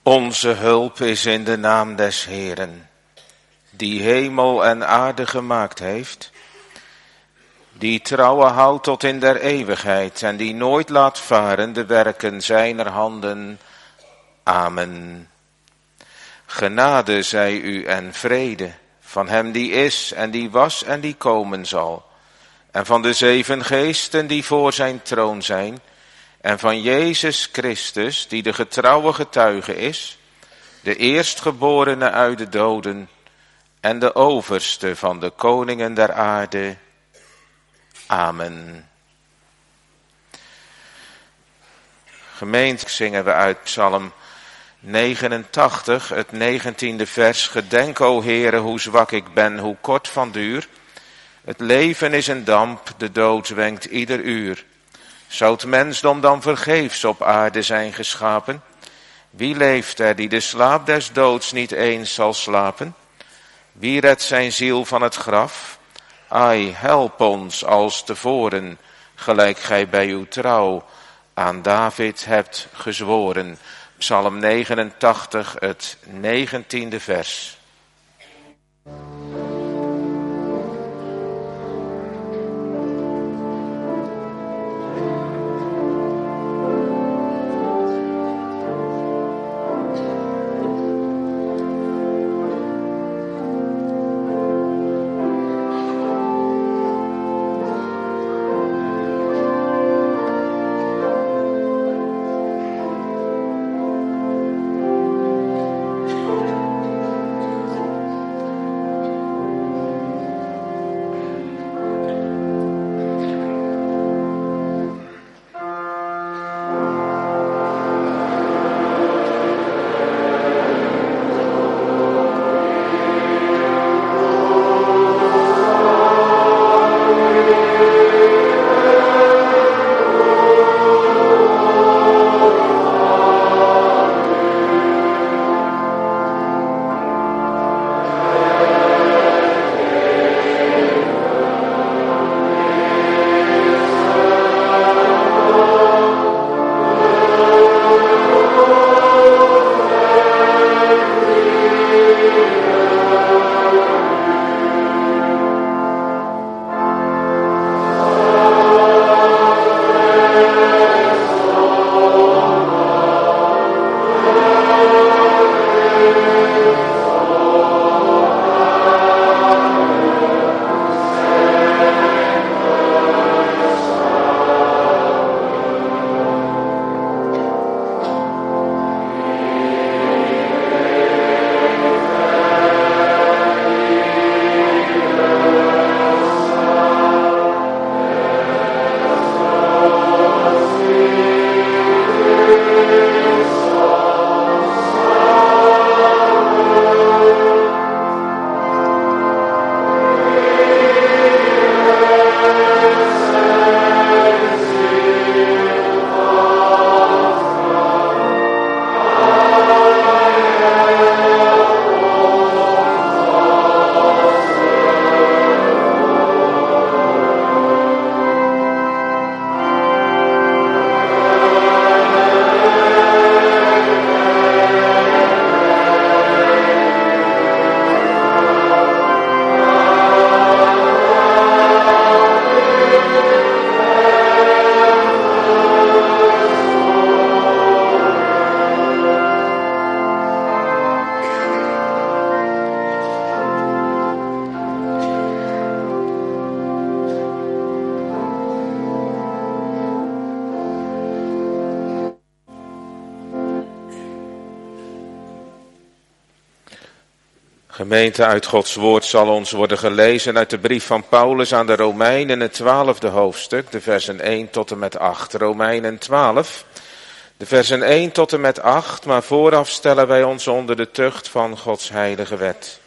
Onze hulp is in de naam des Heeren, die hemel en aarde gemaakt heeft, die trouwe houdt tot in der eeuwigheid en die nooit laat varen de werken zijner handen. Amen. Genade zij u en vrede van hem die is en die was en die komen zal, en van de 7 geesten die voor zijn troon zijn, en van Jezus Christus die de getrouwe getuige is, de eerstgeborene uit de doden en de overste van de koningen der aarde. Amen. Gemeente, zingen we uit Psalm 89, het 19e vers. Gedenk, o Heere, hoe zwak ik ben, hoe kort van duur. Het leven is een damp, de dood wenkt ieder uur. Zou het mensdom dan vergeefs op aarde zijn geschapen? Wie leeft er die de slaap des doods niet eens zal slapen? Wie redt zijn ziel van het graf? Ai, help ons als tevoren, gelijk gij bij uw trouw aan David hebt gezworen. Psalm 89, het 19e vers. Gemeente, uit Gods woord zal ons worden gelezen uit de brief van Paulus aan de Romeinen, het 12e hoofdstuk, de versen 1 tot en met 8. Romeinen 12, de versen 1 tot en met 8, maar vooraf stellen wij ons onder de tucht van Gods heilige wet.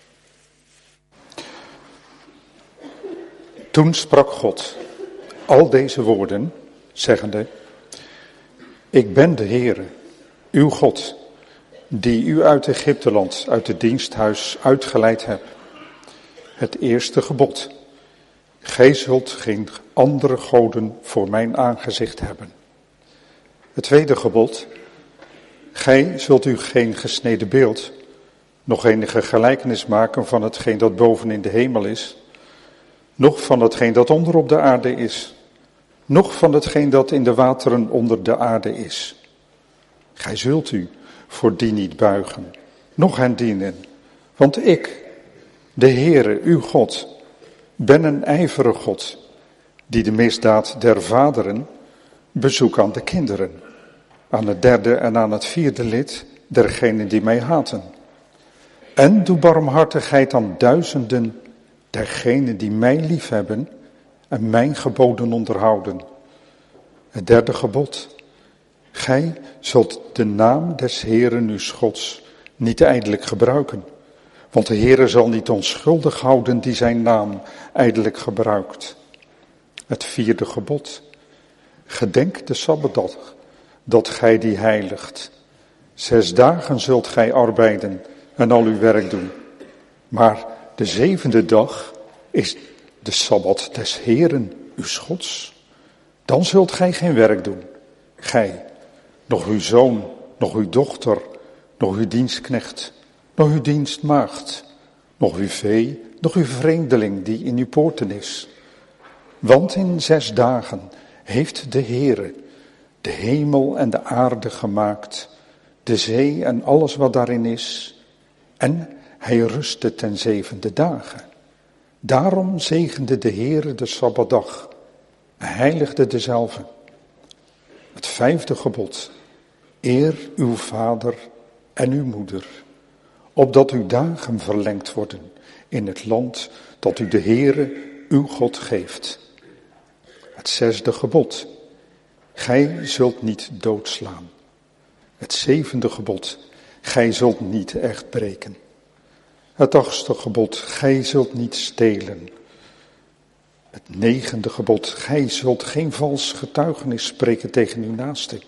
Toen sprak God al deze woorden, zeggende: Ik ben de Heere, uw God, die u uit Egypteland, uit het diensthuis uitgeleid heb. Het eerste gebod: gij zult geen andere goden voor mijn aangezicht hebben. Het tweede gebod: gij zult u geen gesneden beeld, nog enige gelijkenis maken van hetgeen dat boven in de hemel is, noch van hetgeen dat onder op de aarde is, noch van hetgeen dat in de wateren onder de aarde is. Gij zult u voor die niet buigen, noch hen dienen, want ik, de Heere, uw God, ben een ijverige God, die de misdaad der vaderen bezoekt aan de kinderen, aan het derde en aan het vierde lid dergenen die mij haten. En doe barmhartigheid aan duizenden dergenen die mij liefhebben en mijn geboden onderhouden. Het derde gebod. Gij zult de naam des Heeren uw Gods niet ijdelijk gebruiken, want de Heere zal niet onschuldig houden die zijn naam ijdelijk gebruikt. Het vierde gebod. Gedenk de Sabbatdag, dat gij die heiligt. 6 dagen zult gij arbeiden en al uw werk doen. Maar de 7e dag is de Sabbat des Heeren, uw Gods. Dan zult gij geen werk doen. Gij, nog uw zoon, nog uw dochter, nog uw dienstknecht, nog uw dienstmaagd, nog uw vee, nog uw vreemdeling die in uw poorten is. Want in 6 dagen heeft de Heere de hemel en de aarde gemaakt, de zee en alles wat daarin is, en hij rustte ten 7e dagen. Daarom zegende de Heere de Sabbatdag en heiligde dezelve. Het 5e gebod. Eer uw vader en uw moeder, opdat uw dagen verlengd worden in het land dat u de Heere uw God geeft. Het 6e gebod. Gij zult niet doodslaan. Het 7e gebod. Gij zult niet echt breken. Het 8e gebod. Gij zult niet stelen. Het 9e gebod. Gij zult geen vals getuigenis spreken tegen uw naaste.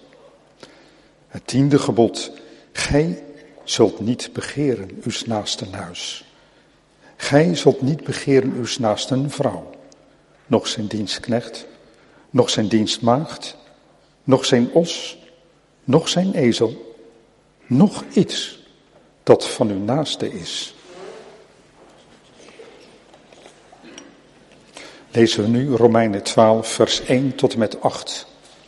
Het 10e gebod. Gij zult niet begeren uws naasten huis. Gij zult niet begeren uws naasten vrouw, noch zijn dienstknecht, noch zijn dienstmaagd, noch zijn os, noch zijn ezel, noch iets dat van uw naaste is. Lezen we nu Romeinen 12 vers 1 tot en met 8.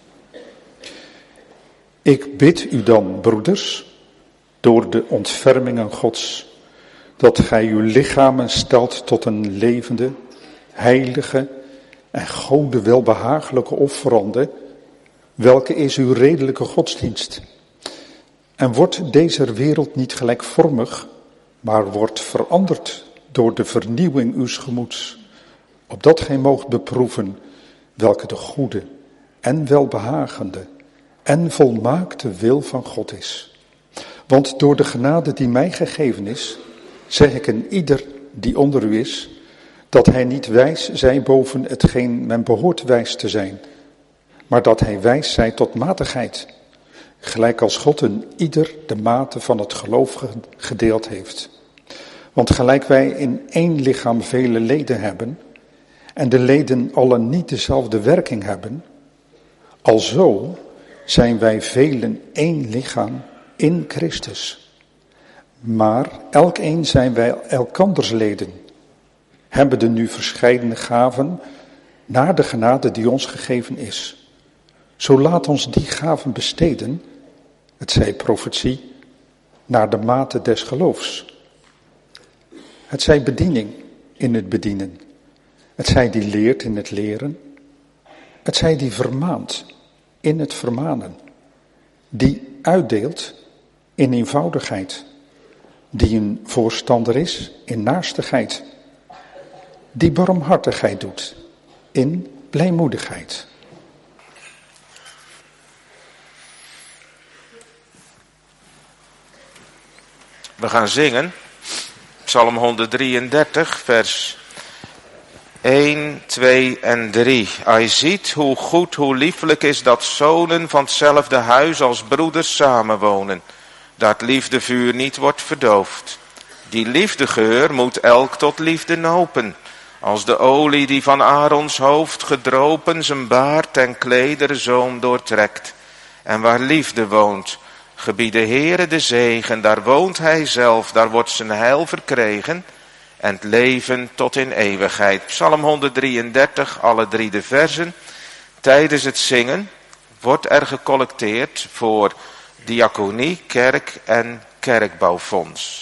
Ik bid u dan, broeders, door de ontfermingen Gods, dat gij uw lichamen stelt tot een levende, heilige en Gode welbehagelijke offerande, welke is uw redelijke godsdienst. En wordt deze wereld niet gelijkvormig, maar wordt veranderd door de vernieuwing uws gemoeds, opdat gij moogt beproeven welke de goede en welbehagende en volmaakte wil van God is. Want door de genade die mij gegeven is, zeg ik aan ieder die onder u is, dat hij niet wijs zij boven hetgeen men behoort wijs te zijn, maar dat hij wijs zij tot matigheid, gelijk als God een ieder de mate van het geloof gedeeld heeft. Want gelijk wij in één lichaam vele leden hebben, en de leden allen niet dezelfde werking hebben, alzo zijn wij velen één lichaam in Christus. Maar elkeen zijn wij elkanders leden, hebben de nu verscheidene gaven naar de genade die ons gegeven is. Zo laat ons die gaven besteden, het zij profetie, naar de mate des geloofs. Het zij bediening in het bedienen, het zij die leert in het leren, het zij die vermaant in het vermanen, die uitdeelt in eenvoudigheid, die een voorstander is in naarstigheid, die barmhartigheid doet in blijmoedigheid. We gaan zingen, Psalm 133, vers 1, 2 en 3. Hij ziet hoe goed, hoe lieflijk is dat zonen van hetzelfde huis als broeders samenwonen. Dat liefdevuur niet wordt verdoofd. Die liefdegeur moet elk tot liefde nopen. Als de olie die van Aarons hoofd gedropen zijn baard en klederzoom doortrekt. En waar liefde woont, Gebied de Heere de zegen, daar woont hij zelf, daar wordt zijn heil verkregen en het leven tot in eeuwigheid. Psalm 133, alle 3 de versen. Tijdens het zingen wordt er gecollecteerd voor diaconie, kerk en kerkbouwfonds.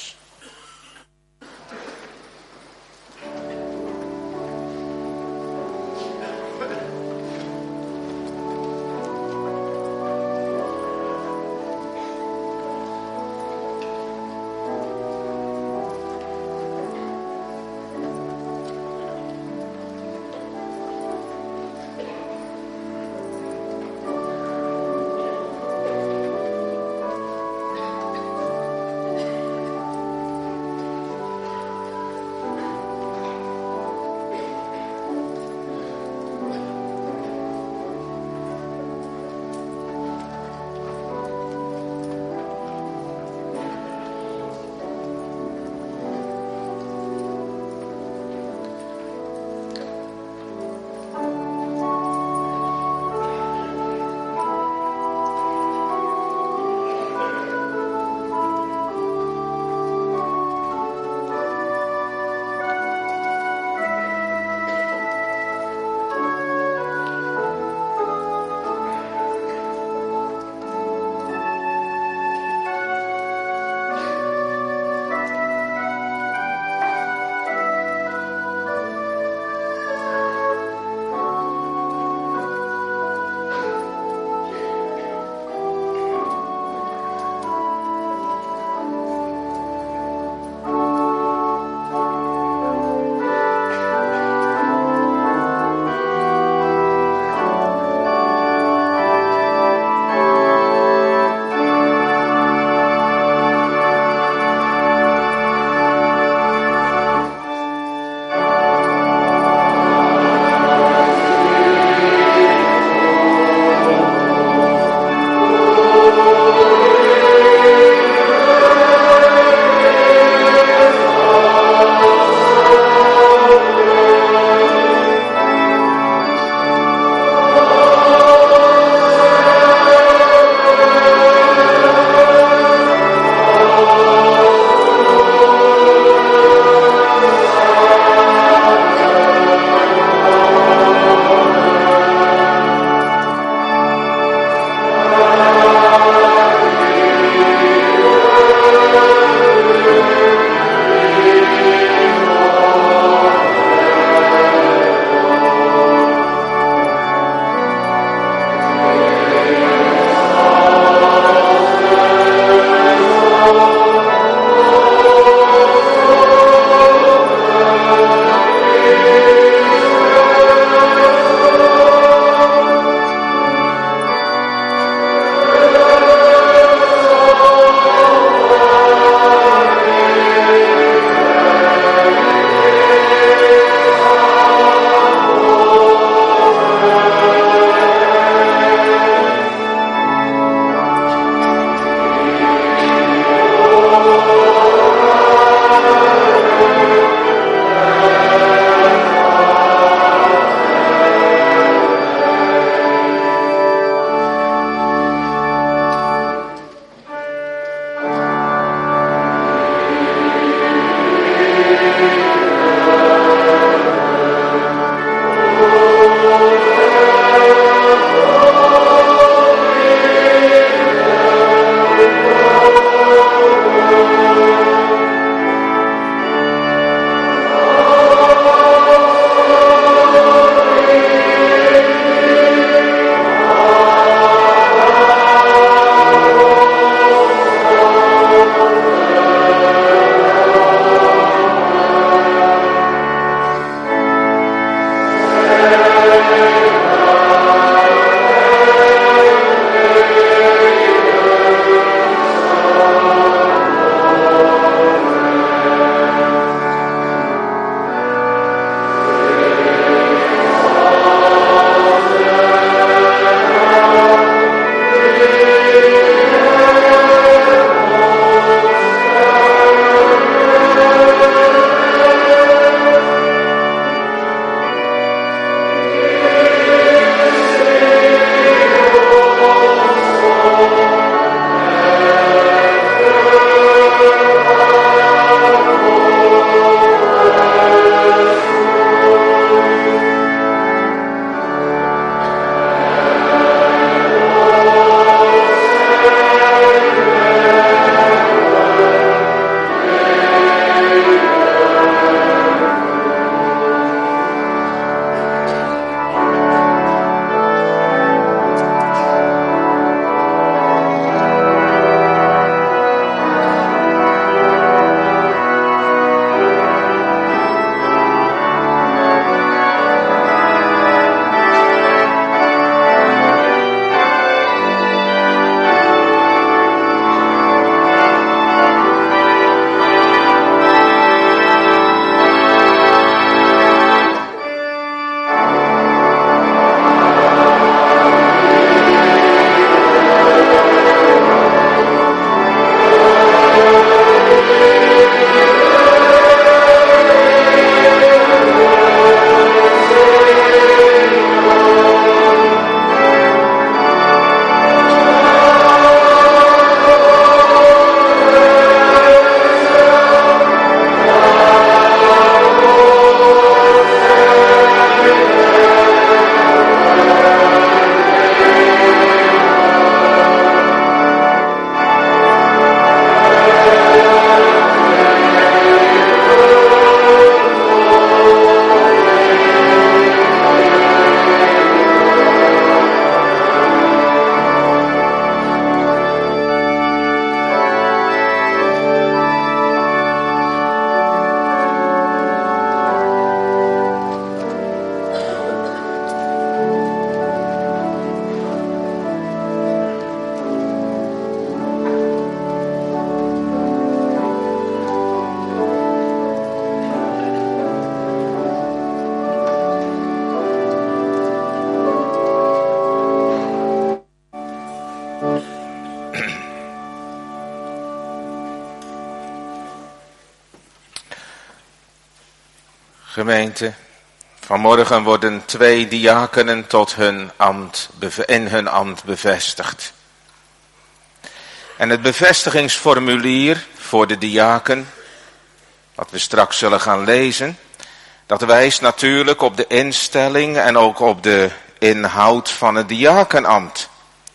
Gemeente, vanmorgen worden 2 diakenen tot in hun ambt bevestigd. En het bevestigingsformulier voor de diaken, wat we straks zullen gaan lezen, dat wijst natuurlijk op de instelling en ook op de inhoud van het diakenambt.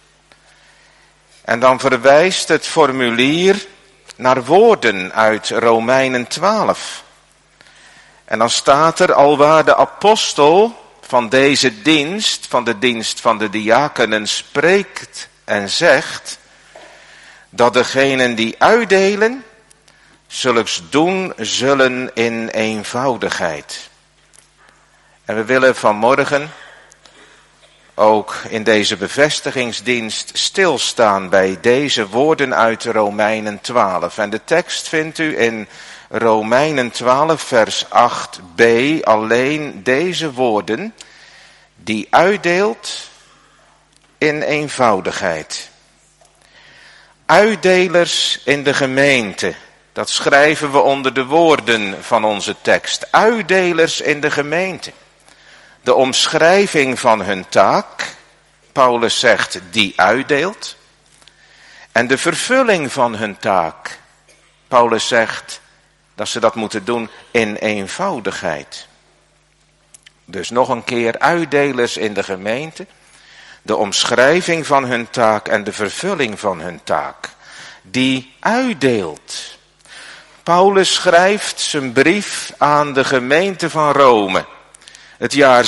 En dan verwijst het formulier naar woorden uit Romeinen 12. En dan staat er: alwaar de apostel van deze dienst, van de dienst van de diakenen, spreekt en zegt dat degenen die uitdelen zulks doen zullen in eenvoudigheid. En we willen vanmorgen ook in deze bevestigingsdienst stilstaan bij deze woorden uit Romeinen 12. En de tekst vindt u in Romeinen 12 vers 8b alleen deze woorden: die uitdeelt in eenvoudigheid. Uitdelers in de gemeente, dat schrijven we onder de woorden van onze tekst. Uitdelers in de gemeente. De omschrijving van hun taak, Paulus zegt die uitdeelt. En de vervulling van hun taak, Paulus zegt dat ze dat moeten doen in eenvoudigheid. Dus nog een keer, uitdelers in de gemeente. De omschrijving van hun taak en de vervulling van hun taak. Die uitdeelt. Paulus schrijft zijn brief aan de gemeente van Rome. Het jaar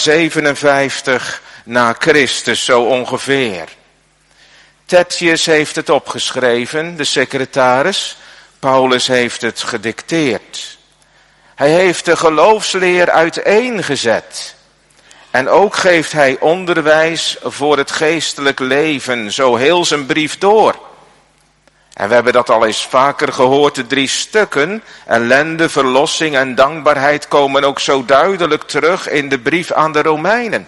57 na Christus, zo ongeveer. Tertius heeft het opgeschreven, de secretaris. Paulus heeft het gedicteerd. Hij heeft de geloofsleer uiteengezet. En ook geeft hij onderwijs voor het geestelijk leven, zo heel zijn brief door. En we hebben dat al eens vaker gehoord, de 3 stukken, ellende, verlossing en dankbaarheid, komen ook zo duidelijk terug in de brief aan de Romeinen.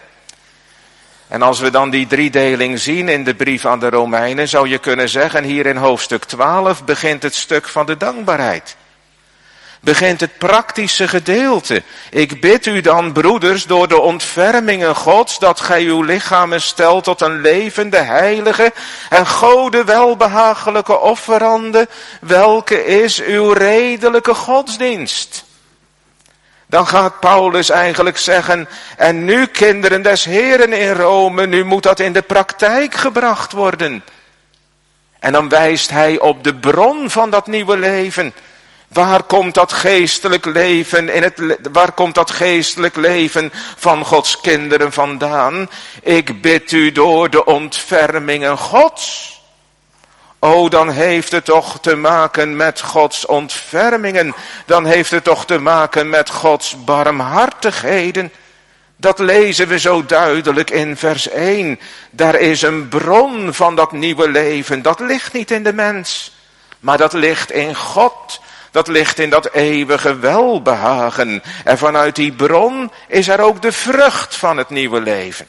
En als we dan die driedeling zien in de brief aan de Romeinen, zou je kunnen zeggen, hier in hoofdstuk 12 begint het stuk van de dankbaarheid. Begint het praktische gedeelte. Ik bid u dan, broeders, door de ontfermingen Gods, dat gij uw lichamen stelt tot een levende, heilige en Gode welbehagelijke offerande, welke is uw redelijke godsdienst. Dan gaat Paulus eigenlijk zeggen, en nu kinderen des Heren in Rome, nu moet dat in de praktijk gebracht worden. En dan wijst hij op de bron van dat nieuwe leven. Waar komt dat geestelijk leven waar komt dat geestelijk leven van Gods kinderen vandaan? Ik bid u door de ontfermingen Gods. O, dan heeft het toch te maken met Gods ontfermingen. Dan heeft het toch te maken met Gods barmhartigheden. Dat lezen we zo duidelijk in vers 1. Daar is een bron van dat nieuwe leven. Dat ligt niet in de mens, maar dat ligt in God. Dat ligt in dat eeuwige welbehagen. En vanuit die bron is er ook de vrucht van het nieuwe leven.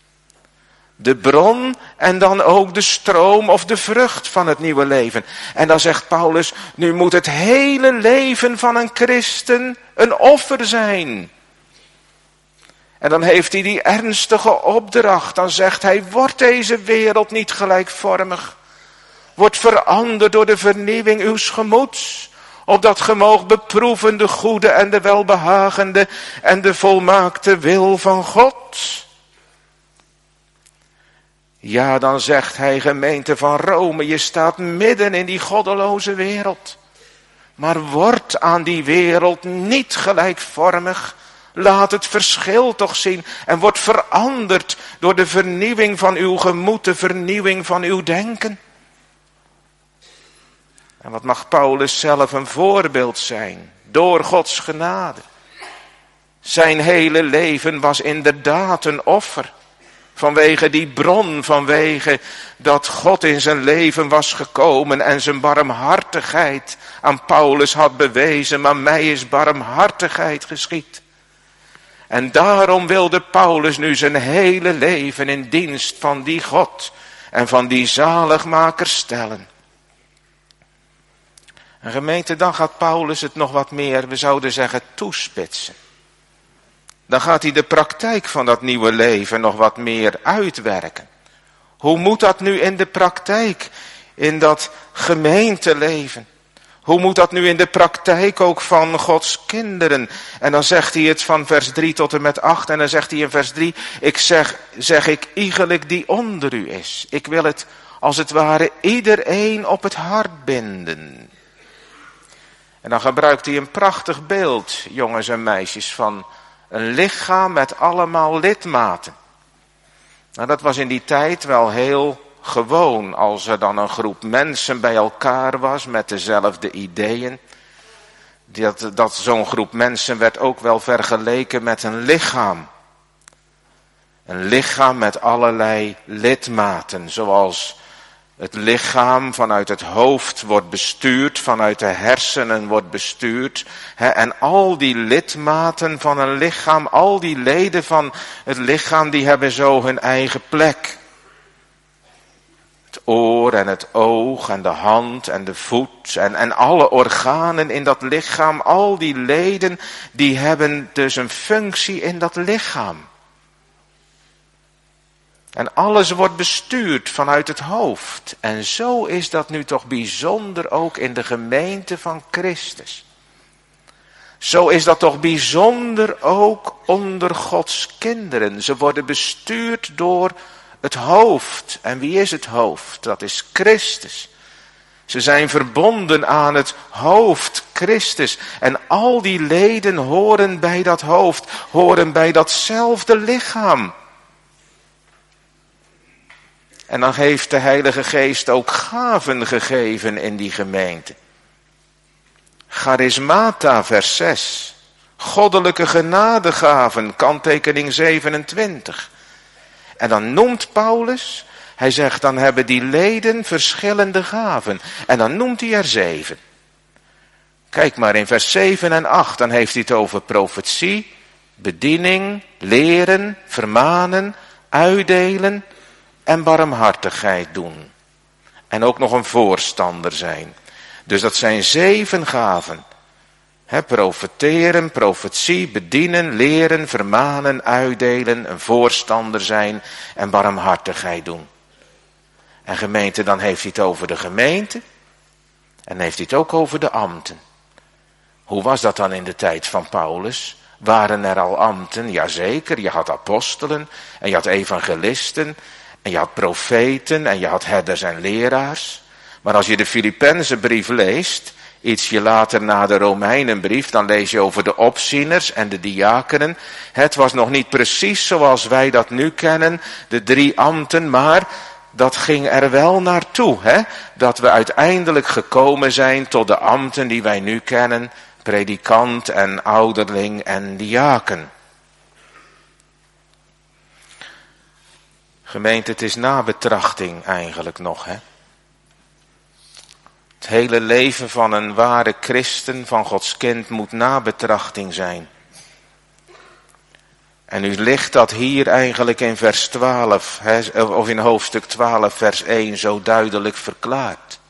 De bron en dan ook de stroom of de vrucht van het nieuwe leven. En dan zegt Paulus, nu moet het hele leven van een christen een offer zijn. En dan heeft hij die ernstige opdracht. Dan zegt hij, wordt deze wereld niet gelijkvormig. Wordt veranderd door de vernieuwing uws gemoeds. Opdat ge moogt beproeven de goede en de welbehagende en de volmaakte wil van God. Ja, dan zegt hij, gemeente van Rome, je staat midden in die goddeloze wereld. Maar word aan die wereld niet gelijkvormig. Laat het verschil toch zien en word veranderd door de vernieuwing van uw gemoed, de vernieuwing van uw denken. En wat mag Paulus zelf een voorbeeld zijn, door Gods genade. Zijn hele leven was inderdaad een offer. Vanwege die bron, vanwege dat God in zijn leven was gekomen en zijn barmhartigheid aan Paulus had bewezen, maar mij is barmhartigheid geschied. En daarom wilde Paulus nu zijn hele leven in dienst van die God en van die zaligmaker stellen. En gemeente, dan gaat Paulus het nog wat meer, we zouden zeggen, toespitsen. Dan gaat hij de praktijk van dat nieuwe leven nog wat meer uitwerken. Hoe moet dat nu in de praktijk, in dat gemeenteleven? Hoe moet dat nu in de praktijk ook van Gods kinderen? En dan zegt hij het van vers 3 tot en met 8. En dan zegt hij in vers 3, zeg ik iegelijk die onder u is. Ik wil het als het ware iedereen op het hart binden. En dan gebruikt hij een prachtig beeld, jongens en meisjes, van een lichaam met allemaal lidmaten. Nou, dat was in die tijd wel heel gewoon, als er dan een groep mensen bij elkaar was met dezelfde ideeën. Dat zo'n groep mensen werd ook wel vergeleken met een lichaam. Een lichaam met allerlei lidmaten, zoals het lichaam vanuit het hoofd wordt bestuurd, vanuit de hersenen wordt bestuurd. En al die lidmaten van een lichaam, al die leden van het lichaam, die hebben zo hun eigen plek. Het oor en het oog en de hand en de voet en alle organen in dat lichaam, al die leden, die hebben dus een functie in dat lichaam. En alles wordt bestuurd vanuit het hoofd. En zo is dat nu toch bijzonder ook in de gemeente van Christus. Zo is dat toch bijzonder ook onder Gods kinderen. Ze worden bestuurd door het hoofd. En wie is het hoofd? Dat is Christus. Ze zijn verbonden aan het hoofd, Christus. En al die leden horen bij dat hoofd, horen bij datzelfde lichaam. En dan heeft de Heilige Geest ook gaven gegeven in die gemeente. Charismata, vers 6. Goddelijke genadegaven, kanttekening 27. En dan noemt Paulus, hij zegt dan hebben die leden verschillende gaven. En dan noemt hij er 7. Kijk maar in vers 7 en 8, dan heeft hij het over profetie, bediening, leren, vermanen, uitdelen en barmhartigheid doen. En ook nog een voorstander zijn. Dus dat zijn 7 gaven. Profeteren, profetie, bedienen, leren, vermanen, uitdelen, een voorstander zijn en barmhartigheid doen. En gemeente, dan heeft hij het over de gemeente. En heeft hij het ook over de ambten. Hoe was dat dan in de tijd van Paulus? Waren er al ambten? Jazeker, je had apostelen en je had evangelisten. En je had profeten en je had herders en leraars. Maar als je de Filippenzenbrief leest, ietsje later na de Romeinenbrief, dan lees je over de opzieners en de diakenen. Het was nog niet precies zoals wij dat nu kennen, de 3 ambten, maar dat ging er wel naartoe. Dat we uiteindelijk gekomen zijn tot de ambten die wij nu kennen, predikant en ouderling en diaken. Gemeente, het is nabetrachting eigenlijk nog. Het hele leven van een ware christen, van Gods kind, moet nabetrachting zijn. En nu ligt dat hier eigenlijk in vers 12, of in hoofdstuk 12, vers 1, zo duidelijk verklaard.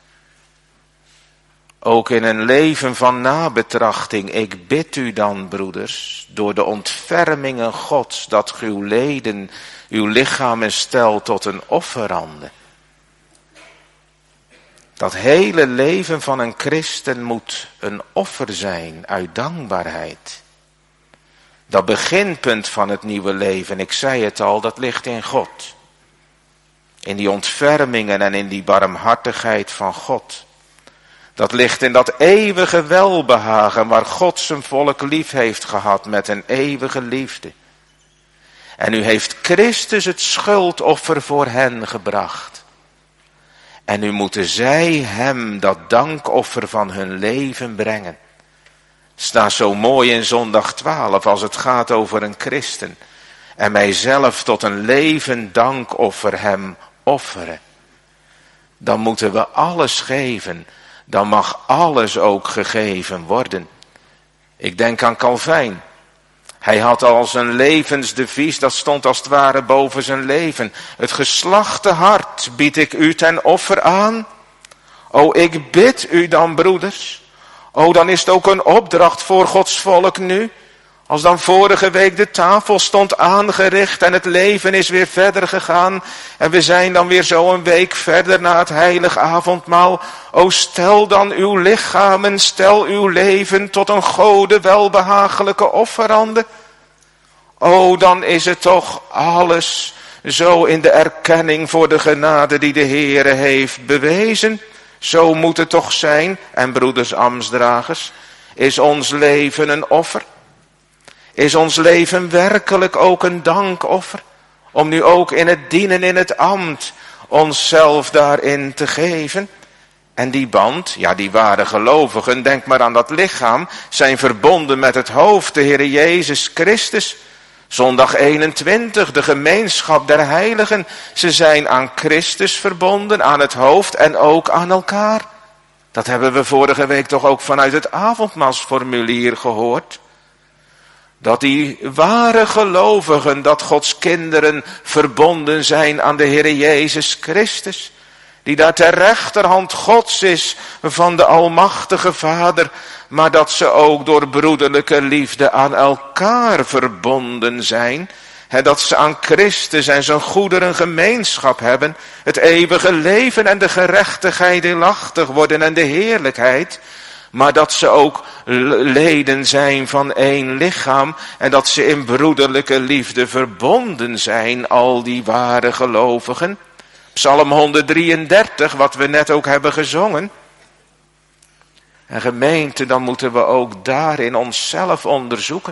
Ook in een leven van nabetrachting, ik bid u dan, broeders, door de ontfermingen Gods, dat uw leden, uw lichamen stelt tot een offerande. Dat hele leven van een christen moet een offer zijn uit dankbaarheid. Dat beginpunt van het nieuwe leven, ik zei het al, dat ligt in God. In die ontfermingen en in die barmhartigheid van God. Dat ligt in dat eeuwige welbehagen waar God zijn volk lief heeft gehad met een eeuwige liefde. En nu heeft Christus het schuldoffer voor hen gebracht. En nu moeten zij hem dat dankoffer van hun leven brengen. Het staat zo mooi in zondag 12 als het gaat over een christen. En mijzelf tot een levend dankoffer hem offeren. Dan moeten we alles geven. Dan mag alles ook gegeven worden. Ik denk aan Calvijn. Hij had al zijn levensdevies, dat stond als het ware boven zijn leven. Het geslachte hart bied ik u ten offer aan. O, ik bid u dan, broeders. O, dan is het ook een opdracht voor Gods volk nu. Als dan vorige week de tafel stond aangericht en het leven is weer verder gegaan. En we zijn dan weer zo een week verder na het heilig avondmaal. O stel dan uw lichamen, stel uw leven tot een Gode welbehagelijke offerande. O dan is het toch alles zo in de erkenning voor de genade die de Heere heeft bewezen. Zo moet het toch zijn. En broeders ambtsdragers, is ons leven een offer? Is ons leven werkelijk ook een dankoffer? Om nu ook in het dienen in het ambt onszelf daarin te geven? En die band, ja die ware gelovigen, denk maar aan dat lichaam, zijn verbonden met het hoofd, de Heere Jezus Christus. Zondag 21, de gemeenschap der heiligen. Ze zijn aan Christus verbonden, aan het hoofd en ook aan elkaar. Dat hebben we vorige week toch ook vanuit het avondmaalsformulier gehoord. Dat die ware gelovigen, dat Gods kinderen verbonden zijn aan de Heere Jezus Christus. Die daar ter rechterhand Gods is van de Almachtige Vader. Maar dat ze ook door broederlijke liefde aan elkaar verbonden zijn. En dat ze aan Christus en zijn goederen gemeenschap hebben. Het eeuwige leven en de gerechtigheid deelachtig worden en de heerlijkheid. Maar dat ze ook leden zijn van één lichaam. En dat ze in broederlijke liefde verbonden zijn, al die ware gelovigen. Psalm 133, wat we net ook hebben gezongen. En gemeente, dan moeten we ook daarin onszelf onderzoeken.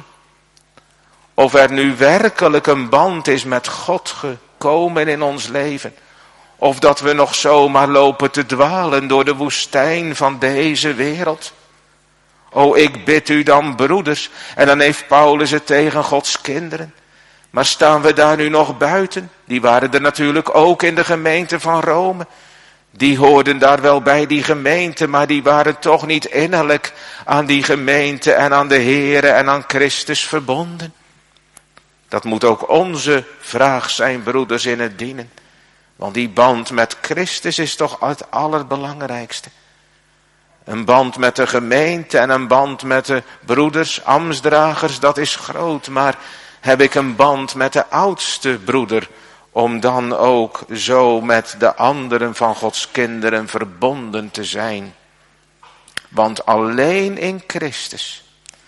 Of er nu werkelijk een band is met God gekomen in ons leven. Of dat we nog zomaar lopen te dwalen door de woestijn van deze wereld. O, ik bid u dan, broeders. En dan heeft Paulus het tegen Gods kinderen. Maar staan we daar nu nog buiten? Die waren er natuurlijk ook in de gemeente van Rome. Die hoorden daar wel bij die gemeente, maar die waren toch niet innerlijk aan die gemeente en aan de Heere en aan Christus verbonden. Dat moet ook onze vraag zijn, broeders, in het dienen. Want die band met Christus is toch het allerbelangrijkste. Een band met de gemeente en een band met de broeders, ambtsdragers, dat is groot. Maar heb ik een band met de oudste broeder, om dan ook zo met de anderen van Gods kinderen verbonden te zijn. Want alleen in Christus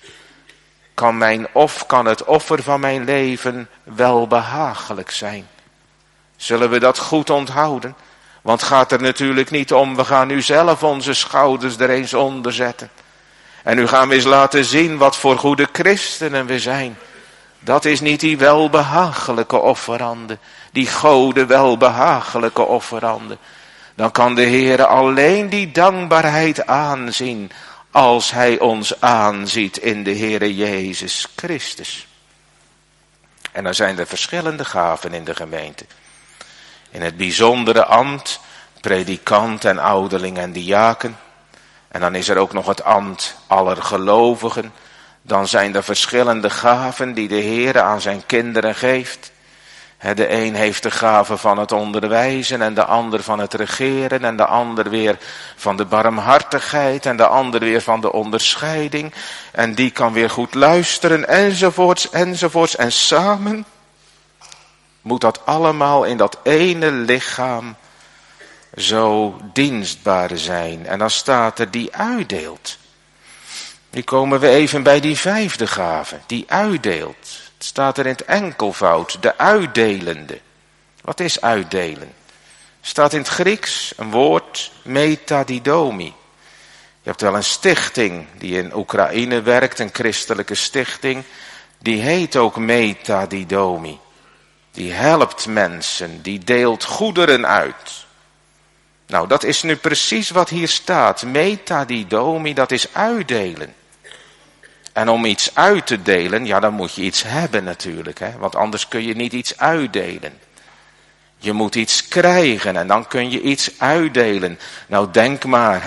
kan het offer van mijn leven welbehagelijk zijn. Zullen we dat goed onthouden? Want het gaat er natuurlijk niet om, we gaan nu zelf onze schouders er eens onder zetten. En nu gaan we eens laten zien wat voor goede christenen we zijn. Dat is niet die welbehagelijke offerande, die Gode welbehagelijke offerande. Dan kan de Heere alleen die dankbaarheid aanzien, als Hij ons aanziet in de Heere Jezus Christus. En dan zijn er verschillende gaven in de gemeente. In het bijzondere ambt, predikant en ouderling en diaken. En dan is er ook nog het ambt aller gelovigen. Dan zijn er verschillende gaven die de Heere aan zijn kinderen geeft. De een heeft de gave van het onderwijzen en de ander van het regeren en de ander weer van de barmhartigheid en de ander weer van de onderscheiding. En die kan weer goed luisteren enzovoorts enzovoorts. En samen moet dat allemaal in dat ene lichaam zo dienstbaar zijn. En dan staat er die uitdeelt. Nu komen we even bij die vijfde gave, die uitdeelt. Het staat er in het enkelvoud, de uitdelende. Wat is uitdelen? Staat in het Grieks een woord, metadidomi. Je hebt wel een stichting die in Oekraïne werkt, een christelijke stichting. Die heet ook metadidomi. Die helpt mensen, die deelt goederen uit. Nou, dat is nu precies wat hier staat. Metadidomi, dat is uitdelen. En om iets uit te delen, ja, dan moet je iets hebben natuurlijk, hè? Want anders kun je niet iets uitdelen. Je moet iets krijgen en dan kun je iets uitdelen. Nou, denk maar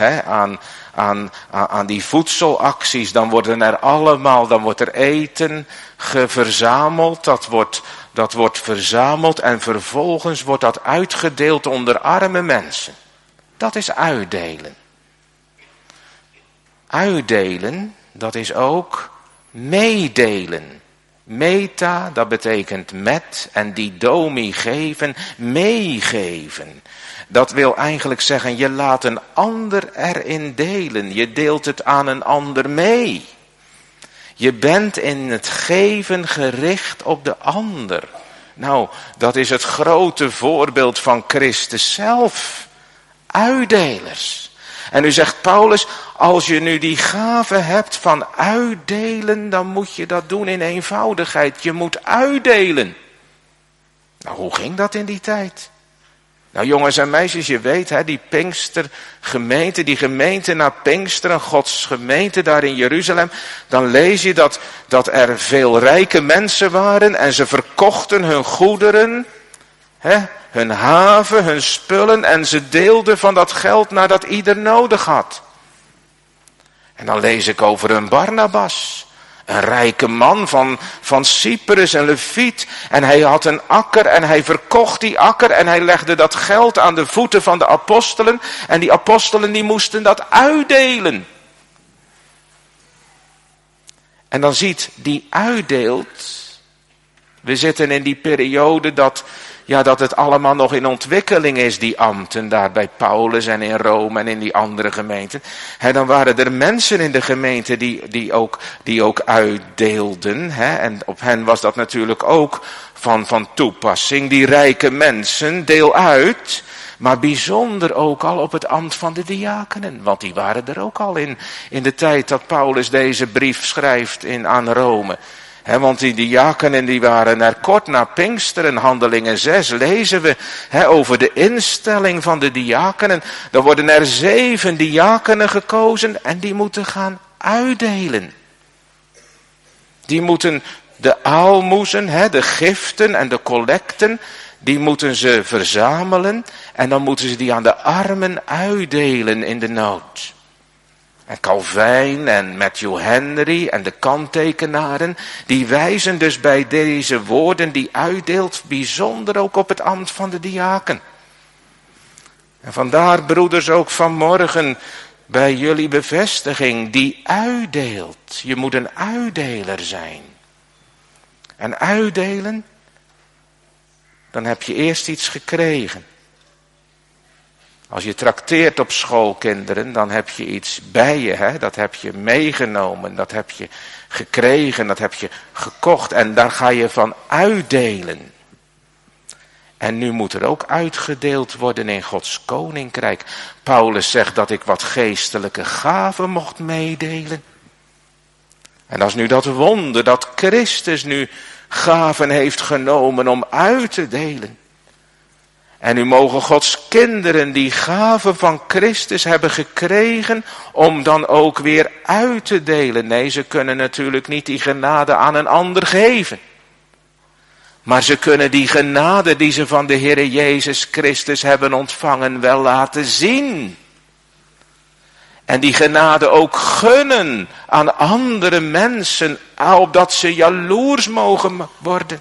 aan die voedselacties. Dan wordt er eten verzameld. Dat wordt verzameld en vervolgens wordt dat uitgedeeld onder arme mensen. Dat is uitdelen. Uitdelen, dat is ook Meedelen. Meta, dat betekent met, en didomi geven, meegeven. Dat wil eigenlijk zeggen, je laat een ander erin delen. Je deelt het aan een ander mee. Je bent in het geven gericht op de ander. Nou, dat is het grote voorbeeld van Christus zelf. Uitdelers. En nu zegt Paulus, als je nu die gave hebt van uitdelen, dan moet je dat doen in eenvoudigheid. Je moet uitdelen. Nou, hoe ging dat in die tijd? Nou, jongens en meisjes, je weet, hè, die Pinkstergemeente, die gemeente naar Pinksteren, Gods gemeente daar in Jeruzalem, dan lees je dat er veel rijke mensen waren en ze verkochten hun goederen, hè, hun haven, hun spullen en ze deelden van dat geld nadat ieder nodig had. En dan lees ik over een Barnabas. Een rijke man van Cyprus, een leviet. En hij had een akker en hij verkocht die akker en hij legde dat geld aan de voeten van de apostelen. En die apostelen die moesten dat uitdelen. En dan ziet die uitdeelt. We zitten in die periode dat het allemaal nog in ontwikkeling is, die ambten daar bij Paulus en in Rome en in die andere gemeenten. En dan waren er mensen in de gemeente die ook uitdeelden. Hè? En op hen was dat natuurlijk ook van toepassing. Die rijke mensen, deel uit. Maar bijzonder ook al op het ambt van de diakenen. Want die waren er ook al in de tijd dat Paulus deze brief schrijft aan Rome. Want die diakenen die waren er kort na Pinksteren, Handelingen 6, lezen we over de instelling van de diakenen. Er worden er 7 diakenen gekozen en die moeten gaan uitdelen. Die moeten de aalmoezen, de giften en de collecten, die moeten ze verzamelen en dan moeten ze die aan de armen uitdelen in de nood. En Calvijn en Matthew Henry en de kanttekenaren, die wijzen dus bij deze woorden die uitdeelt bijzonder ook op het ambt van de diaken. En vandaar, broeders, ook vanmorgen bij jullie bevestiging, die uitdeelt. Je moet een uitdeler zijn. En uitdelen, dan heb je eerst iets gekregen. Als je trakteert op schoolkinderen, dan heb je iets bij je, hè? Dat heb je meegenomen, dat heb je gekregen, dat heb je gekocht en daar ga je van uitdelen. En nu moet er ook uitgedeeld worden in Gods koninkrijk. Paulus zegt dat ik wat geestelijke gaven mocht meedelen. En dat is nu dat wonder dat Christus nu gaven heeft genomen om uit te delen. En nu mogen Gods kinderen die gaven van Christus hebben gekregen om dan ook weer uit te delen. Nee, ze kunnen natuurlijk niet die genade aan een ander geven. Maar ze kunnen die genade die ze van de Heere Jezus Christus hebben ontvangen wel laten zien. En die genade ook gunnen aan andere mensen, opdat ze jaloers mogen worden.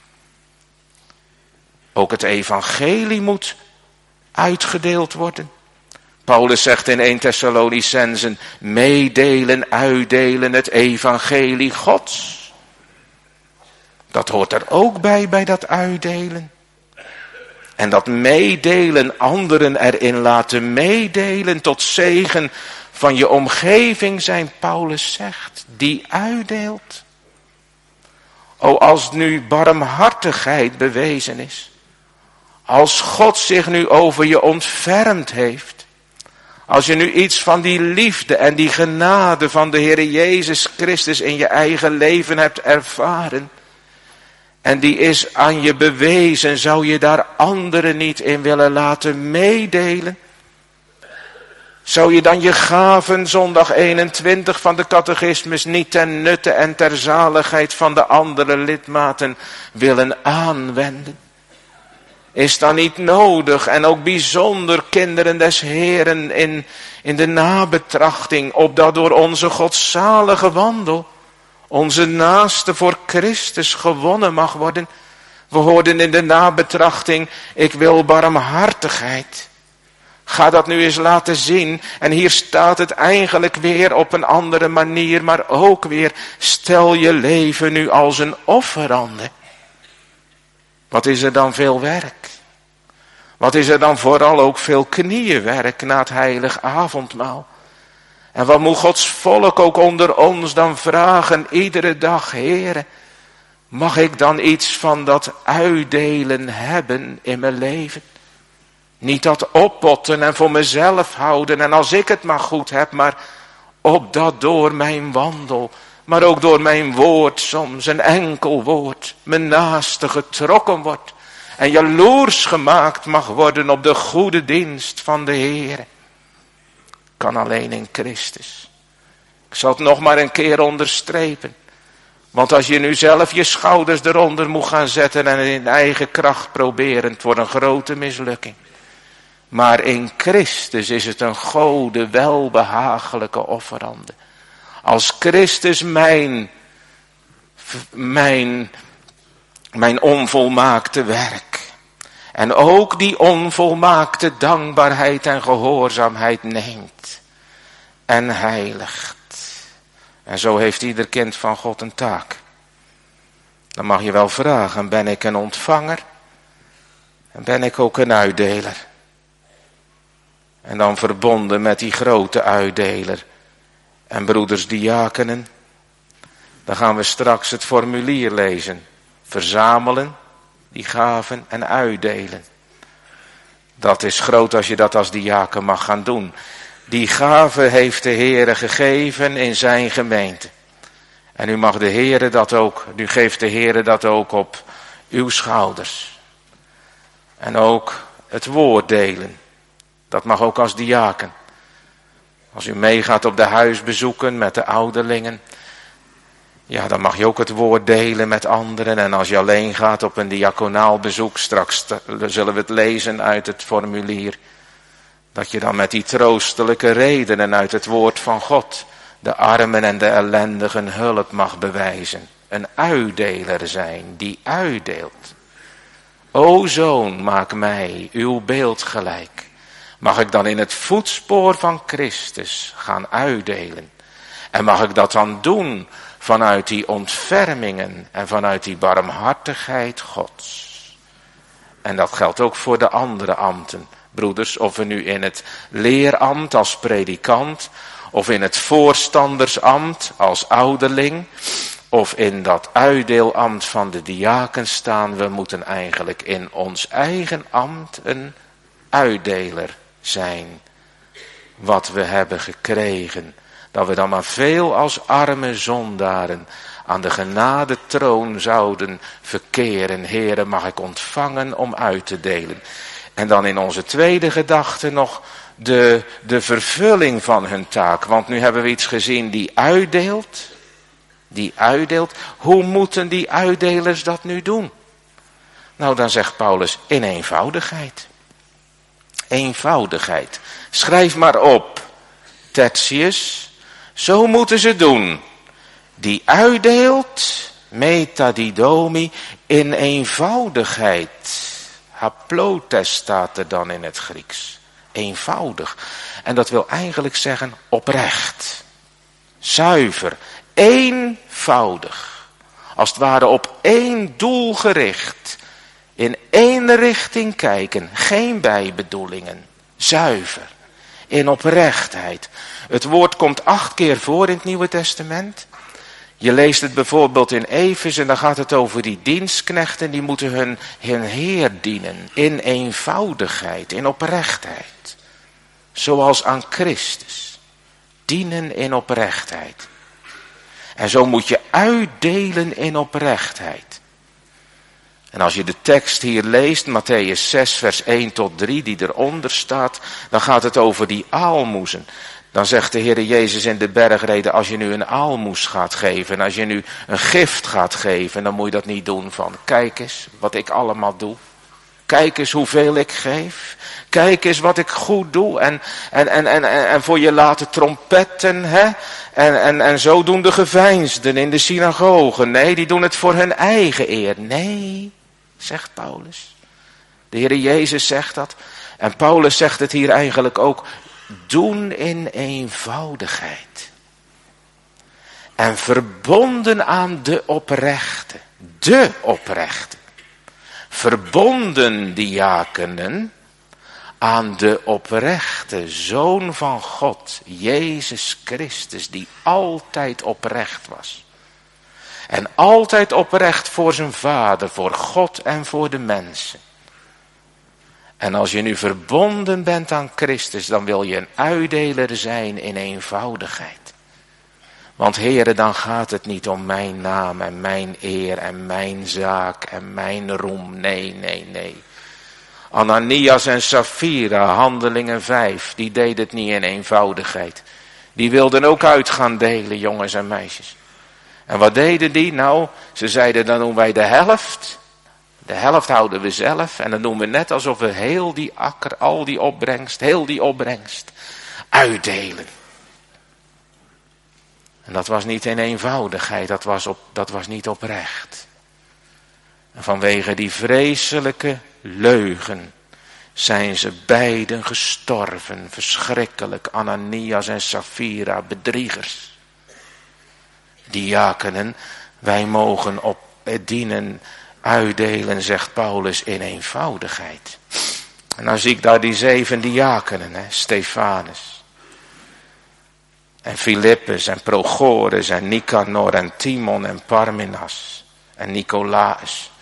Ook het evangelie moet uitgedeeld worden. Paulus zegt in 1 Thessalonicenzen, meedelen, uitdelen het evangelie Gods. Dat hoort er ook bij dat uitdelen. En dat meedelen, anderen erin laten meedelen tot zegen van je omgeving zijn, Paulus zegt, die uitdeelt. O, als nu barmhartigheid bewezen is. Als God zich nu over je ontfermd heeft. Als je nu iets van die liefde en die genade van de Heere Jezus Christus in je eigen leven hebt ervaren. En die is aan je bewezen, zou je daar anderen niet in willen laten meedelen? Zou je dan je gaven zondag 21 van de catechismus niet ten nutte en ter zaligheid van de andere lidmaten willen aanwenden? Is dat niet nodig en ook bijzonder kinderen des Heeren in de nabetrachting, opdat door onze godzalige wandel onze naaste voor Christus gewonnen mag worden? We hoorden in de nabetrachting, ik wil barmhartigheid. Ga dat nu eens laten zien. En hier staat het eigenlijk weer op een andere manier, maar ook weer, stel je leven nu als een offerande. Wat is er dan veel werk? Wat is er dan vooral ook veel knieënwerk na het heilig avondmaal? En wat moet Gods volk ook onder ons dan vragen iedere dag, Heere, mag ik dan iets van dat uitdelen hebben in mijn leven? Niet dat oppotten en voor mezelf houden en als ik het maar goed heb, maar opdat door mijn wandel, maar ook door mijn woord, soms een enkel woord, mijn naaste getrokken wordt en jaloers gemaakt mag worden op de goede dienst van de Heere. Kan alleen in Christus. Ik zal het nog maar een keer onderstrepen. Want als je nu zelf je schouders eronder moet gaan zetten en in eigen kracht proberen, het wordt een grote mislukking. Maar in Christus is het een gode welbehagelijke offerande. Als Christus mijn onvolmaakte werk en ook die onvolmaakte dankbaarheid en gehoorzaamheid neemt en heiligt. En zo heeft ieder kind van God een taak. Dan mag je wel vragen, ben ik een ontvanger? En ben ik ook een uitdeler? En dan verbonden met die grote uitdeler en broeders diakenen. Dan gaan we straks het formulier lezen. Verzamelen, die gaven en uitdelen. Dat is groot als je dat als diaken mag gaan doen. Die gave heeft de Heere gegeven in zijn gemeente. En nu mag de Heere dat ook, nu geeft de Heere dat ook op uw schouders. En ook het woord delen. Dat mag ook als diaken. Als u meegaat op de huisbezoeken met de ouderlingen. Ja, dan mag je ook het woord delen met anderen. En als je alleen gaat op een diaconaal bezoek, straks zullen we het lezen uit het formulier. Dat je dan met die troostelijke redenen uit het woord van God de armen en de ellendigen hulp mag bewijzen. Een uitdeler zijn die uitdeelt. O zoon, maak mij uw beeld gelijk. Mag ik dan in het voetspoor van Christus gaan uitdelen? En mag ik dat dan doen vanuit die ontfermingen en vanuit die barmhartigheid Gods? En dat geldt ook voor de andere ambten. Broeders, of we nu in het leerambt als predikant, of in het voorstandersambt als ouderling, of in dat uitdeelambt van de diaken staan, we moeten eigenlijk in ons eigen ambt een uitdeler zijn. Wat we hebben gekregen, dat we dan maar veel als arme zondaren aan de genadetroon zouden verkeren. Heere, mag ik ontvangen om uit te delen. En dan in onze tweede gedachte nog de vervulling van hun taak. Want nu hebben we iets gezien die uitdeelt. Die uitdeelt. Hoe moeten die uitdelers dat nu doen? Nou, dan zegt Paulus in eenvoudigheid. Eenvoudigheid. Schrijf maar op, Tertius. Zo moeten ze doen. Die uitdeelt, metadidomi, in eenvoudigheid. Haplotes staat er dan in het Grieks. Eenvoudig. En dat wil eigenlijk zeggen oprecht. Zuiver. Eenvoudig. Als het ware op één doel gericht. In één richting kijken. Geen bijbedoelingen. Zuiver. In oprechtheid. Het woord komt 8 keer voor in het Nieuwe Testament. Je leest het bijvoorbeeld in Efeze en dan gaat het over die dienstknechten. Die moeten hun Heer dienen. In eenvoudigheid, in oprechtheid. Zoals aan Christus. Dienen in oprechtheid. En zo moet je uitdelen in oprechtheid. En als je de tekst hier leest, Mattheüs 6 vers 1 tot 3 die eronder staat. Dan gaat het over die aalmoezen. Dan zegt de Heer Jezus in de bergreden, als je nu een aalmoes gaat geven, en als je nu een gift gaat geven, dan moet je dat niet doen van, kijk eens wat ik allemaal doe. Kijk eens hoeveel ik geef. Kijk eens wat ik goed doe. En voor je laten trompetten. Hè? En zo doen de geveinsden in de synagogen. Nee, die doen het voor hun eigen eer. Nee, zegt Paulus. De Heer Jezus zegt dat. En Paulus zegt het hier eigenlijk ook, doen in eenvoudigheid. En verbonden aan de oprechte. De oprechte. Verbonden diakenen aan de oprechte Zoon van God, Jezus Christus, die altijd oprecht was. En altijd oprecht voor zijn Vader, voor God en voor de mensen. En als je nu verbonden bent aan Christus, dan wil je een uitdeler zijn in eenvoudigheid. Want heren, dan gaat het niet om mijn naam en mijn eer en mijn zaak en mijn roem. Nee. Ananias en Safira, Handelingen 5, die deden het niet in eenvoudigheid. Die wilden ook uit gaan delen, jongens en meisjes. En wat deden die? Nou, ze zeiden, dan doen wij de helft. De helft houden we zelf. En dan doen we net alsof we heel die akker, al die opbrengst, heel die opbrengst uitdelen. En dat was niet in eenvoudigheid, dat was niet oprecht. En vanwege die vreselijke leugen zijn ze beiden gestorven. Verschrikkelijk, Ananias en Safira, bedriegers. Diakenen, wij mogen dienen, uitdelen, zegt Paulus, in eenvoudigheid. En dan zie ik daar die 7 diakenen, Stefanus. En Filippus en Prochorus en Nicanor en Timon en Parmenas en Nicolaas.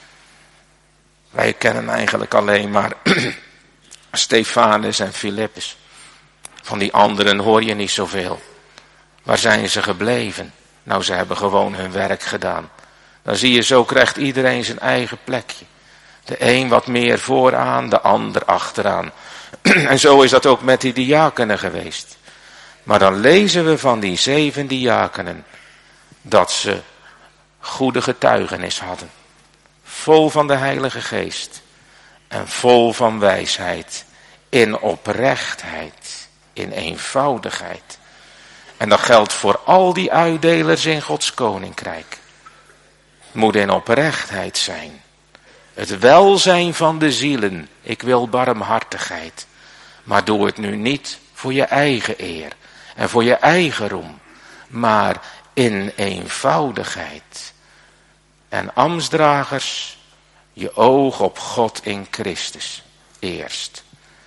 Wij kennen eigenlijk alleen maar Stefanus en Filippus. Van die anderen hoor je niet zoveel. Waar zijn ze gebleven? Nou, ze hebben gewoon hun werk gedaan. Dan zie je, zo krijgt iedereen zijn eigen plekje. De een wat meer vooraan, de ander achteraan. En zo is dat ook met die diakenen geweest. Maar dan lezen we van die 7 diakenen dat ze goede getuigenis hadden. Vol van de Heilige Geest en vol van wijsheid, in oprechtheid, in eenvoudigheid. En dat geldt voor al die uitdelers in Gods koninkrijk. Het moet in oprechtheid zijn. Het welzijn van de zielen. Ik wil barmhartigheid. Maar doe het nu niet voor je eigen eer en voor je eigen roem. Maar in eenvoudigheid. En ambtsdragers, je oog op God in Christus eerst.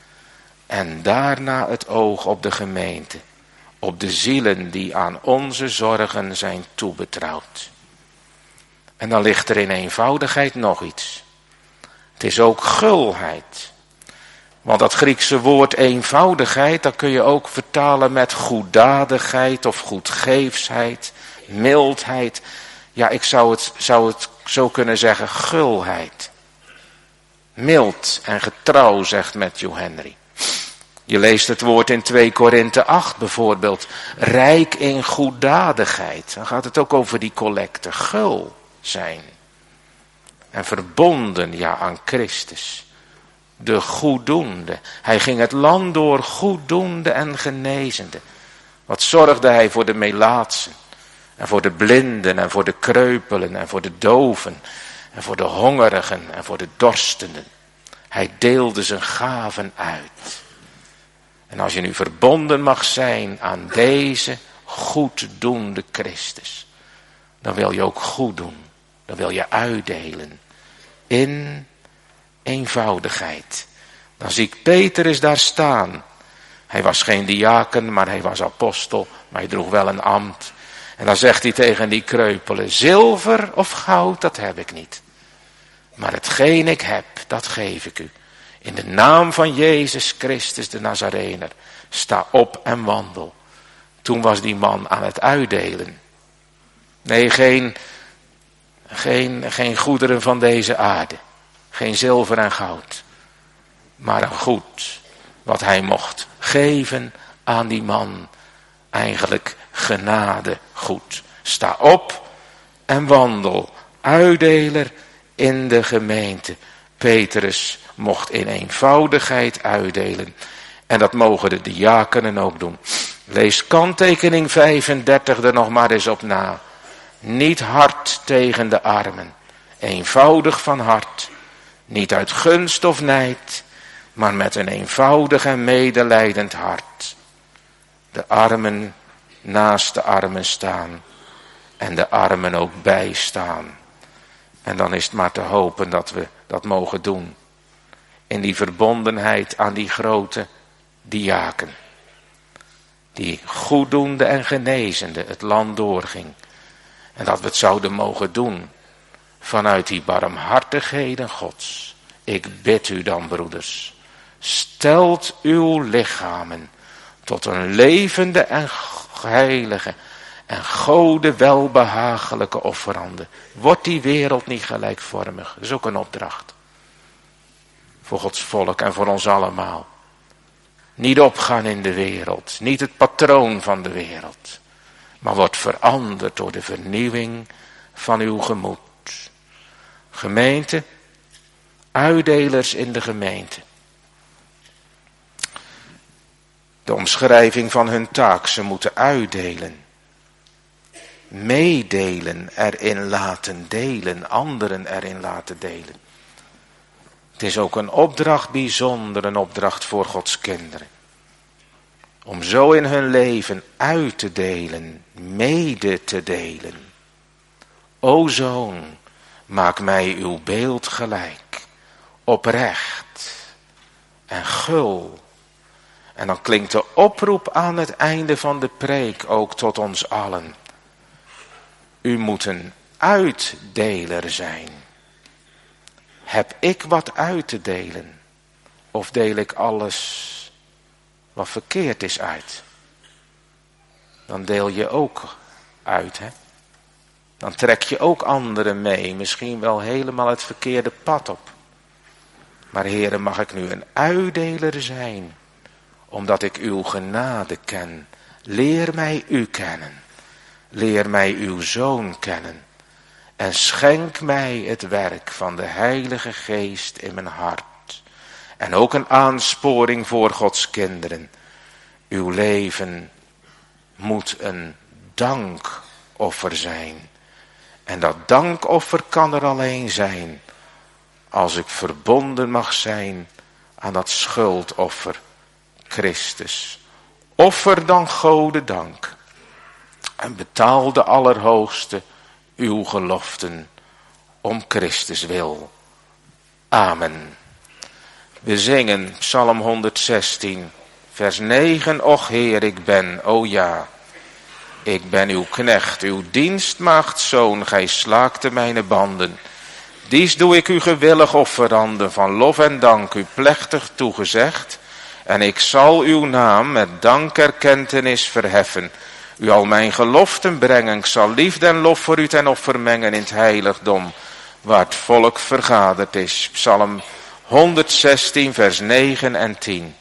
En daarna het oog op de gemeente. Op de zielen die aan onze zorgen zijn toebetrouwd. En dan ligt er in eenvoudigheid nog iets. Het is ook gulheid. Want dat Griekse woord eenvoudigheid, dat kun je ook vertalen met goeddadigheid of goedgeefsheid, mildheid. Ja, ik zou het zo kunnen zeggen, gulheid. Mild en getrouw, zegt Matthew Henry. Je leest het woord in 2 Korinthe 8 bijvoorbeeld. Rijk in goeddadigheid. Dan gaat het ook over die collecte. Gul zijn. En verbonden, ja, aan Christus. De goeddoende. Hij ging het land door goeddoende en genezende. Wat zorgde hij voor de melaatsen. En voor de blinden en voor de kreupelen en voor de doven. En voor de hongerigen en voor de dorstenden. Hij deelde zijn gaven uit. En als je nu verbonden mag zijn aan deze goeddoende Christus. Dan wil je ook goed doen. Dan wil je uitdelen. In eenvoudigheid. Dan zie ik Petrus daar staan. Hij was geen diaken, maar hij was apostel. Maar hij droeg wel een ambt. En dan zegt hij tegen die kreupelen. Zilver of goud, dat heb ik niet. Maar hetgeen ik heb, dat geef ik u. In de naam van Jezus Christus de Nazarener. Sta op en wandel. Toen was die man aan het uitdelen. Nee, geen goederen van deze aarde. Geen zilver en goud. Maar een goed. Wat hij mocht geven aan die man. Eigenlijk genade goed. Sta op en wandel. Uitdeler in de gemeente. Petrus mocht in eenvoudigheid uitdelen. En dat mogen de diakenen ook doen. Lees kanttekening 35 er nog maar eens op na. Niet hard tegen de armen. Eenvoudig van hart. Niet uit gunst of nijd. maar met een eenvoudig en medelijdend hart. De armen naast de armen staan en de armen ook bijstaan. En dan is het maar te hopen dat we dat mogen doen. In die verbondenheid aan die grote diaken. Die goeddoende en genezende het land doorging. En dat we het zouden mogen doen vanuit die barmhartigheden Gods. Ik bid u dan, broeders, stelt uw lichamen tot een levende en heilige en Gode welbehagelijke offerande. Wordt die wereld niet gelijkvormig? Dat is ook een opdracht. Voor Gods volk en voor ons allemaal. Niet opgaan in de wereld, niet het patroon van de wereld. Maar wordt veranderd door de vernieuwing van uw gemoed. Gemeente, uitdelers in de gemeente. De omschrijving van hun taak, ze moeten uitdelen. Meedelen, erin laten delen, anderen erin laten delen. Het is ook een opdracht bijzonder, een opdracht voor Gods kinderen. Om zo in hun leven uit te delen, mede te delen. O Zoon, maak mij uw beeld gelijk, oprecht en gul. En dan klinkt de oproep aan het einde van de preek ook tot ons allen. U moet een uitdeler zijn. Heb ik wat uit te delen? Of deel ik alles wat verkeerd is uit? Dan deel je ook uit, hè? Dan trek je ook anderen mee, misschien wel helemaal het verkeerde pad op. Maar Heere, mag ik nu een uitdeler zijn, omdat ik uw genade ken. Leer mij u kennen. Leer mij uw Zoon kennen. En schenk mij het werk van de Heilige Geest in mijn hart. En ook een aansporing voor Gods kinderen. Uw leven moet een dankoffer zijn. En dat dankoffer kan er alleen zijn als ik verbonden mag zijn aan dat schuldoffer Christus. Offer dan Gode dank en betaal de Allerhoogste uw geloften om Christus wil. Amen. We zingen Psalm 116, vers 9. Och Heer, ik ben, o ja, ik ben uw knecht, uw dienstmaagd zoon, gij slaakte mijn banden. Dies doe ik u gewillig offeranden van lof en dank, u plechtig toegezegd. En ik zal uw naam met dankerkentenis verheffen. U al mijn geloften brengen, ik zal liefde en lof voor u ten offer mengen in het heiligdom, waar het volk vergaderd is. Psalm 116, vers 9 en 10.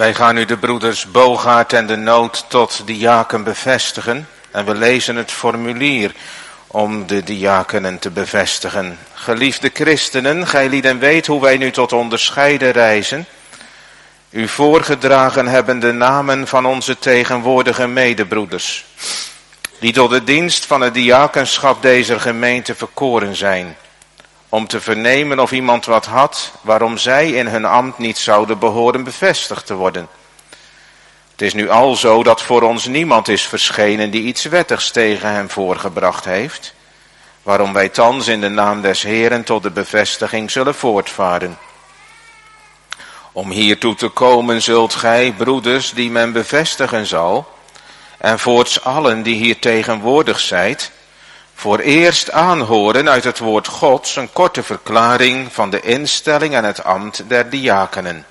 Wij gaan nu de broeders Bogaert en de Noot tot diaken bevestigen. En we lezen het formulier om de diakenen te bevestigen. Geliefde christenen, gijlieden weet hoe wij nu tot onderscheiden reizen. U voorgedragen hebben de namen van onze tegenwoordige medebroeders, die tot de dienst van het diakenschap deze gemeente verkoren zijn, om te vernemen of iemand wat had, waarom zij in hun ambt niet zouden behoren bevestigd te worden. Het is nu al zo dat voor ons niemand is verschenen die iets wettigs tegen hem voorgebracht heeft, waarom wij thans in de naam des Heeren tot de bevestiging zullen voortvaren. Om hiertoe te komen zult gij, broeders, die men bevestigen zal, en voorts allen die hier tegenwoordig zijt, voor eerst aanhoren uit het woord Gods een korte verklaring van de instelling en het ambt der diakenen.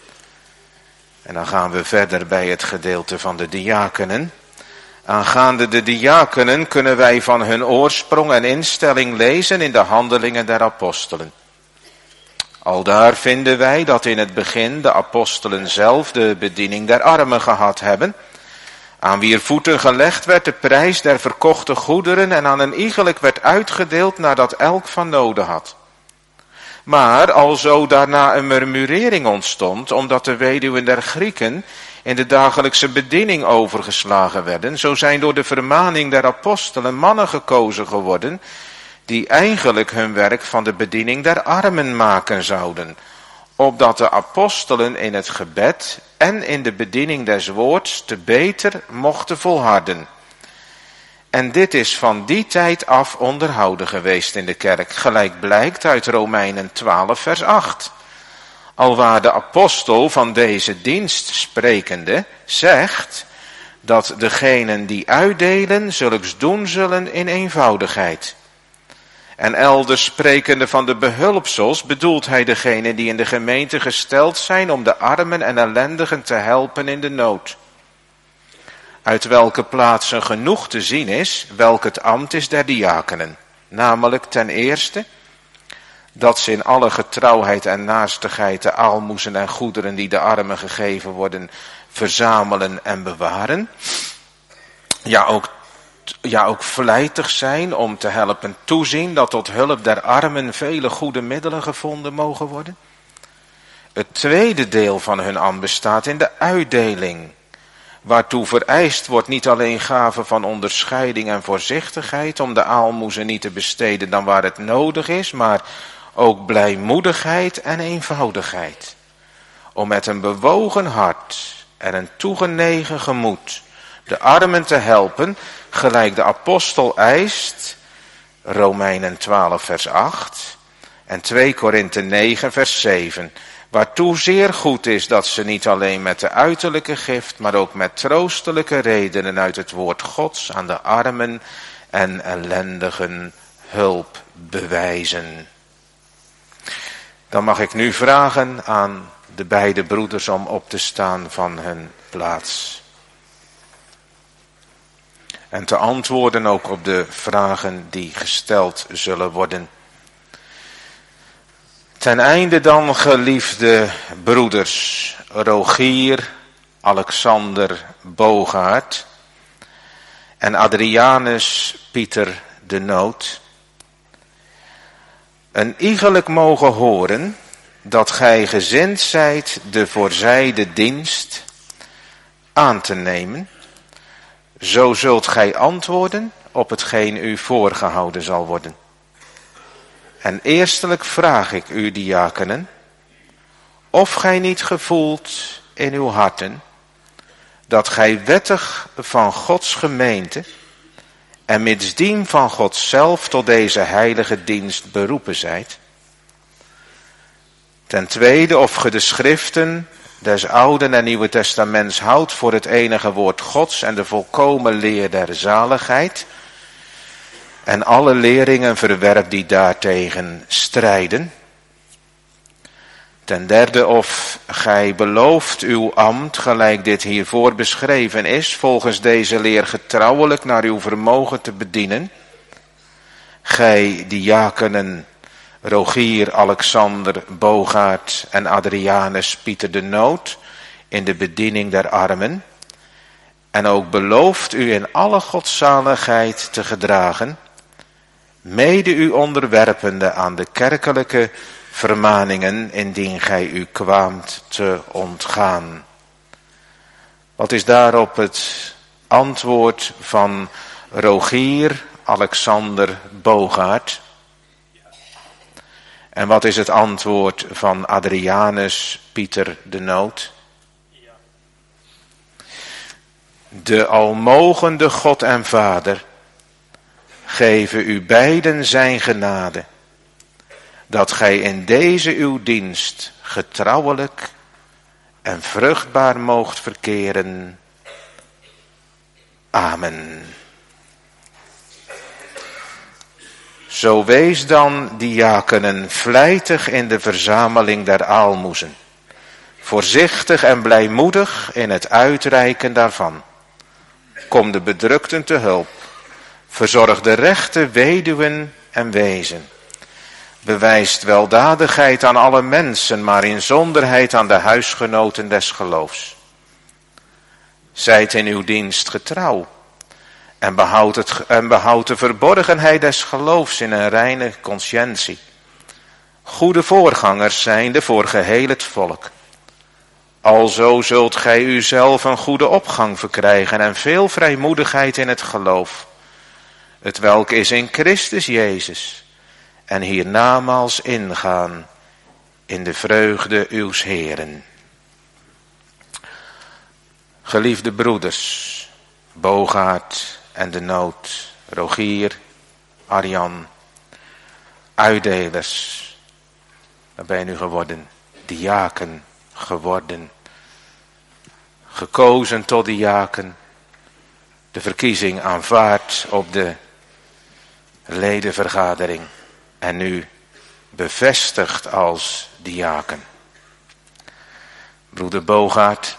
En dan gaan we verder bij het gedeelte van de diakenen. Aangaande de diakenen kunnen wij van hun oorsprong en instelling lezen in de handelingen der apostelen. Aldaar vinden wij dat in het begin de apostelen zelf de bediening der armen gehad hebben, aan wier voeten gelegd werd de prijs der verkochte goederen en aan een iegelijk werd uitgedeeld nadat elk van noden had. Maar alzo daarna een murmurering ontstond, omdat de weduwen der Grieken in de dagelijkse bediening overgeslagen werden, zo zijn door de vermaning der apostelen mannen gekozen geworden, die eigenlijk hun werk van de bediening der armen maken zouden, opdat de apostelen in het gebed en in de bediening des woords te beter mochten volharden. En dit is van die tijd af onderhouden geweest in de kerk, gelijk blijkt uit Romeinen 12 vers 8. Alwaar de apostel van deze dienst sprekende zegt dat degenen die uitdelen zulks doen zullen in eenvoudigheid. En elders sprekende van de behulpsels bedoelt hij degenen die in de gemeente gesteld zijn om de armen en ellendigen te helpen in de nood. Uit welke plaatsen genoeg te zien is, welk het ambt is der diakenen. Namelijk ten eerste, dat ze in alle getrouwheid en naastigheid de aalmoezen en goederen die de armen gegeven worden, verzamelen en bewaren. Ja, ook vlijtig zijn om te helpen toezien dat tot hulp der armen vele goede middelen gevonden mogen worden. Het tweede deel van hun ambt bestaat in de uitdeling, waartoe vereist wordt niet alleen gave van onderscheiding en voorzichtigheid om de aalmoezen niet te besteden dan waar het nodig is, maar ook blijmoedigheid en eenvoudigheid. Om met een bewogen hart en een toegenegen gemoed de armen te helpen, gelijk de apostel eist, Romeinen 12 vers 8 en 2 Korinthe 9 vers 7, waartoe zeer goed is dat ze niet alleen met de uiterlijke gift, maar ook met troostelijke redenen uit het woord Gods aan de armen en ellendigen hulp bewijzen. Dan mag ik nu vragen aan de beide broeders om op te staan van hun plaats. En te antwoorden ook op de vragen die gesteld zullen worden. Ten einde dan, geliefde broeders, Rogier, Alexander Bogaert en Adrianus Pieter de Noot, een iegelijk mogen horen dat gij gezind zijt de voorzijde dienst aan te nemen, zo zult gij antwoorden op hetgeen u voorgehouden zal worden. En eerstelijk vraag ik u, diakenen, of gij niet gevoelt in uw harten dat gij wettig van Gods gemeente en mitsdien van God zelf tot deze heilige dienst beroepen zijt. Ten tweede, of ge de schriften des Oude en Nieuwe Testaments houdt voor het enige woord Gods en de volkomen leer der zaligheid, en alle leringen verwerpt die daartegen strijden. Ten derde, of gij belooft uw ambt, gelijk dit hiervoor beschreven is, volgens deze leer getrouwelijk naar uw vermogen te bedienen. Gij diakenen Rogier, Alexander Bogaert en Adrianus Pieter de Noot, in de bediening der armen. En ook belooft u in alle godzaligheid te gedragen, mede u onderwerpende aan de kerkelijke vermaningen, indien gij u kwaamt te ontgaan. Wat is daarop het antwoord van Rogier Alexander Bogaert? En wat is het antwoord van Adrianus Pieter de Noot? De almogende God en Vader geven u beiden zijn genade, dat gij in deze uw dienst getrouwelijk en vruchtbaar moogt verkeren. Amen. Zo wees dan, diakenen, vlijtig in de verzameling der aalmoezen, voorzichtig en blijmoedig in het uitreiken daarvan. Kom de bedrukten te hulp, verzorg de rechte weduwen en wezen. Bewijst weldadigheid aan alle mensen, maar inzonderheid aan de huisgenoten des geloofs. Zijt in uw dienst getrouw en behoud de verborgenheid des geloofs in een reine conscientie. Goede voorgangers zijnde voor geheel het volk. Alzo zult gij uzelf een goede opgang verkrijgen en veel vrijmoedigheid in het geloof, het welk is in Christus Jezus, en hiernamaals ingaan in de vreugde uws Heeren. Geliefde broeders, Bogaert en de Noot, Rogier, Arjan, uitdelers, daar ben je nu geworden, diaken geworden, gekozen tot diaken, de verkiezing aanvaard op de ledenvergadering en nu bevestigd als diaken. Broeder Bogaert,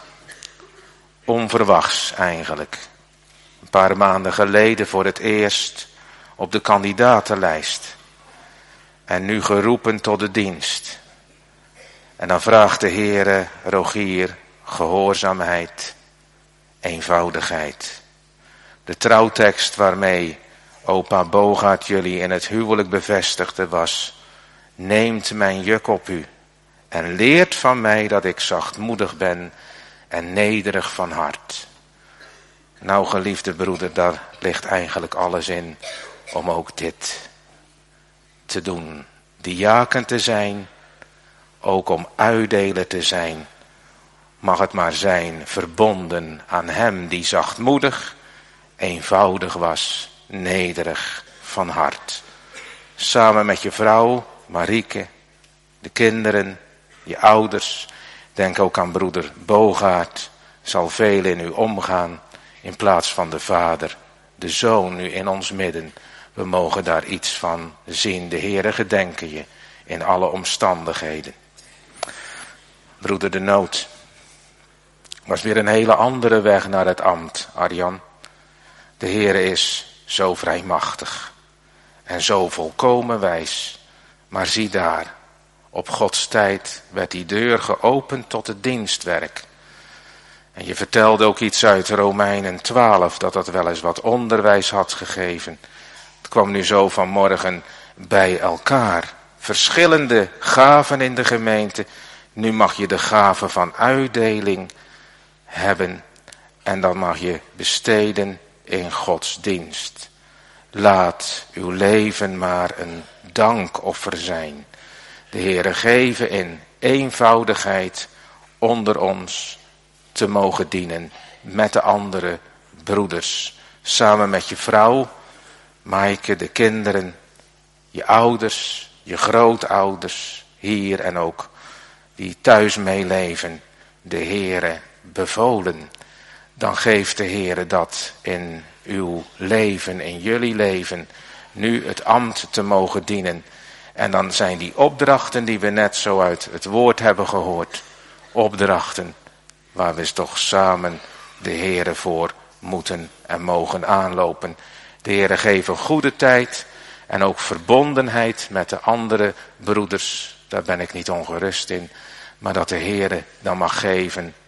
onverwachts eigenlijk, een paar maanden geleden voor het eerst op de kandidatenlijst en nu geroepen tot de dienst. En dan vraagt de Heere Rogier gehoorzaamheid, eenvoudigheid. De trouwtekst waarmee opa Bogaert jullie in het huwelijk bevestigde was: neemt mijn juk op u en leert van mij dat ik zachtmoedig ben en nederig van hart. Nou, geliefde broeder, daar ligt eigenlijk alles in om ook dit te doen. Diaken te zijn, ook om uitdeler te zijn. Mag het maar zijn verbonden aan hem die zachtmoedig, eenvoudig was, nederig van hart. Samen met je vrouw, Marieke, de kinderen, je ouders. Denk ook aan broeder Bogaert, zal veel in u omgaan in plaats van de vader, de zoon nu in ons midden. We mogen daar iets van zien. De Heere gedenken je in alle omstandigheden. Broeder de Noot was weer een hele andere weg naar het ambt, Arjan. De Heere is zo vrijmachtig en zo volkomen wijs. Maar zie daar, op Gods tijd werd die deur geopend tot het dienstwerk. En je vertelde ook iets uit Romeinen 12, dat wel eens wat onderwijs had gegeven. Het kwam nu zo vanmorgen bij elkaar. Verschillende gaven in de gemeente. Nu mag je de gave van uitdeling hebben. En dan mag je besteden in Gods dienst. Laat uw leven maar een dankoffer zijn. De Heere geven in eenvoudigheid onder ons te mogen dienen met de andere broeders. Samen met je vrouw, Maaike, de kinderen, je ouders, je grootouders hier en ook die thuis meeleven, de Heere bevolen. Dan geeft de Heere dat in uw leven, in jullie leven, nu het ambt te mogen dienen. En dan zijn die opdrachten die we net zo uit het woord hebben gehoord, opdrachten waar we toch samen de Heere voor moeten en mogen aanlopen. De Heere geeft een goede tijd en ook verbondenheid met de andere broeders. Daar ben ik niet ongerust in. Maar dat de Heere dan mag geven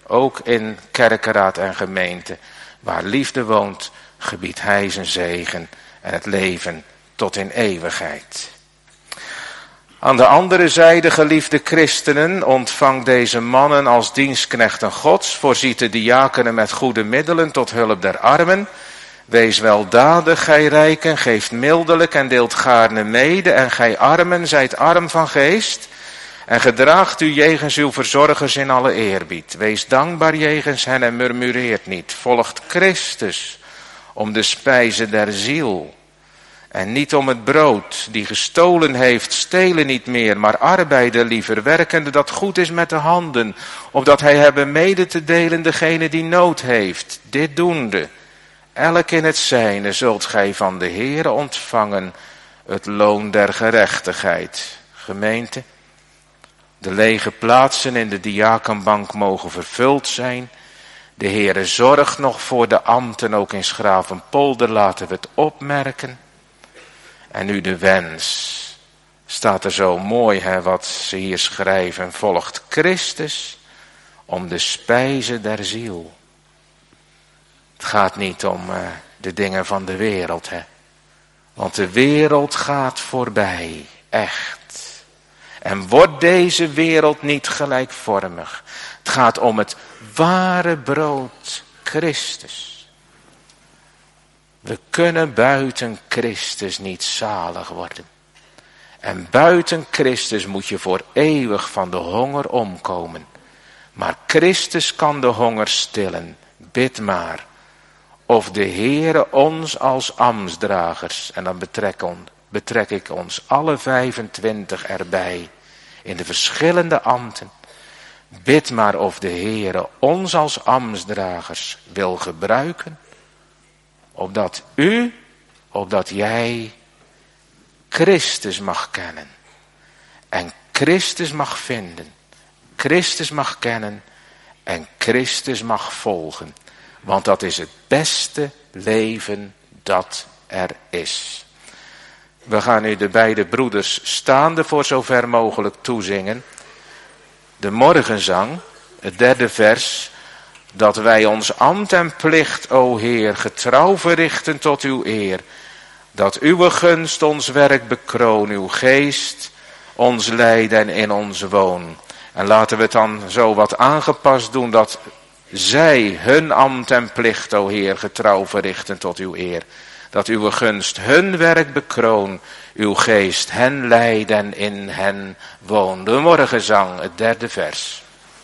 Ook in kerkenraad en gemeente. Waar liefde woont, gebiedt hij zijn zegen en het leven tot in eeuwigheid. Aan de andere zijde, geliefde christenen, ontvang deze mannen als dienstknechten Gods, voorziet de diakenen met goede middelen tot hulp der armen. Wees weldadig, gij rijken, geeft mildelijk en deelt gaarne mede, en gij armen, zijt arm van geest, en gedraagt u jegens uw verzorgers in alle eerbied. Wees dankbaar jegens hen en murmureert niet. Volgt Christus om de spijze der ziel. En niet om het brood, die gestolen heeft, stelen niet meer, maar arbeiden liever, werkende dat goed is met de handen, opdat hij hebben mede te delen degene die nood heeft. Dit doende, elk in het zijne, zult gij van de Heere ontvangen het loon der gerechtigheid. Gemeente, de lege plaatsen in de diakenbank mogen vervuld zijn. De Heere zorgt nog voor de ambten, ook in Schravenpolder laten we het opmerken. En nu de wens, staat er zo mooi wat ze hier schrijven, volgt Christus om de spijze der ziel. Het gaat niet om de dingen van de wereld, want de wereld gaat voorbij, echt. En wordt deze wereld niet gelijkvormig. Het gaat om het ware brood, Christus. We kunnen buiten Christus niet zalig worden. En buiten Christus moet je voor eeuwig van de honger omkomen. Maar Christus kan de honger stillen. Bid maar. Of de Heere ons als ambtsdragers, en dan betrek ik ons alle 25 erbij, in de verschillende ambten. Bid maar of de Heere ons als ambtsdragers wil gebruiken. Opdat jij Christus mag kennen. En Christus mag vinden. Christus mag kennen. En Christus mag volgen. Want dat is het beste leven dat er is. We gaan nu de beide broeders staande voor zover mogelijk toezingen. De morgenzang, het 3e vers. Dat wij ons ambt en plicht, o Heer, getrouw verrichten tot uw eer. Dat uw gunst ons werk bekroon, uw geest ons leiden en in ons woon. En laten we het dan zo wat aangepast doen, dat zij hun ambt en plicht, o Heer, getrouw verrichten tot uw eer. Dat uw gunst hun werk bekroon, uw geest hen leiden en in hen woon. De morgenzang, het 3e vers.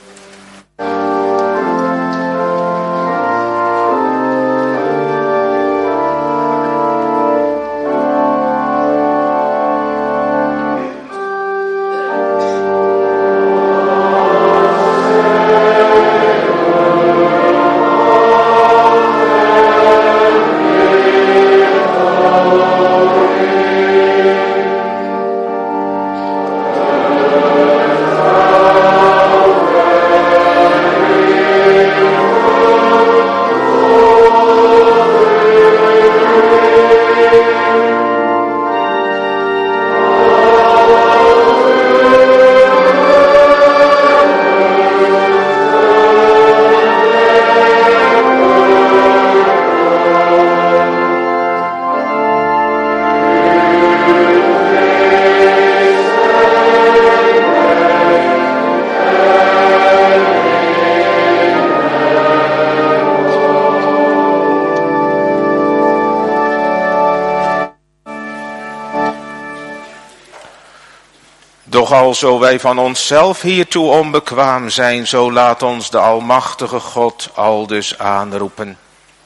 Doch alzo wij van onszelf hiertoe onbekwaam zijn, zo laat ons de almachtige God aldus aanroepen.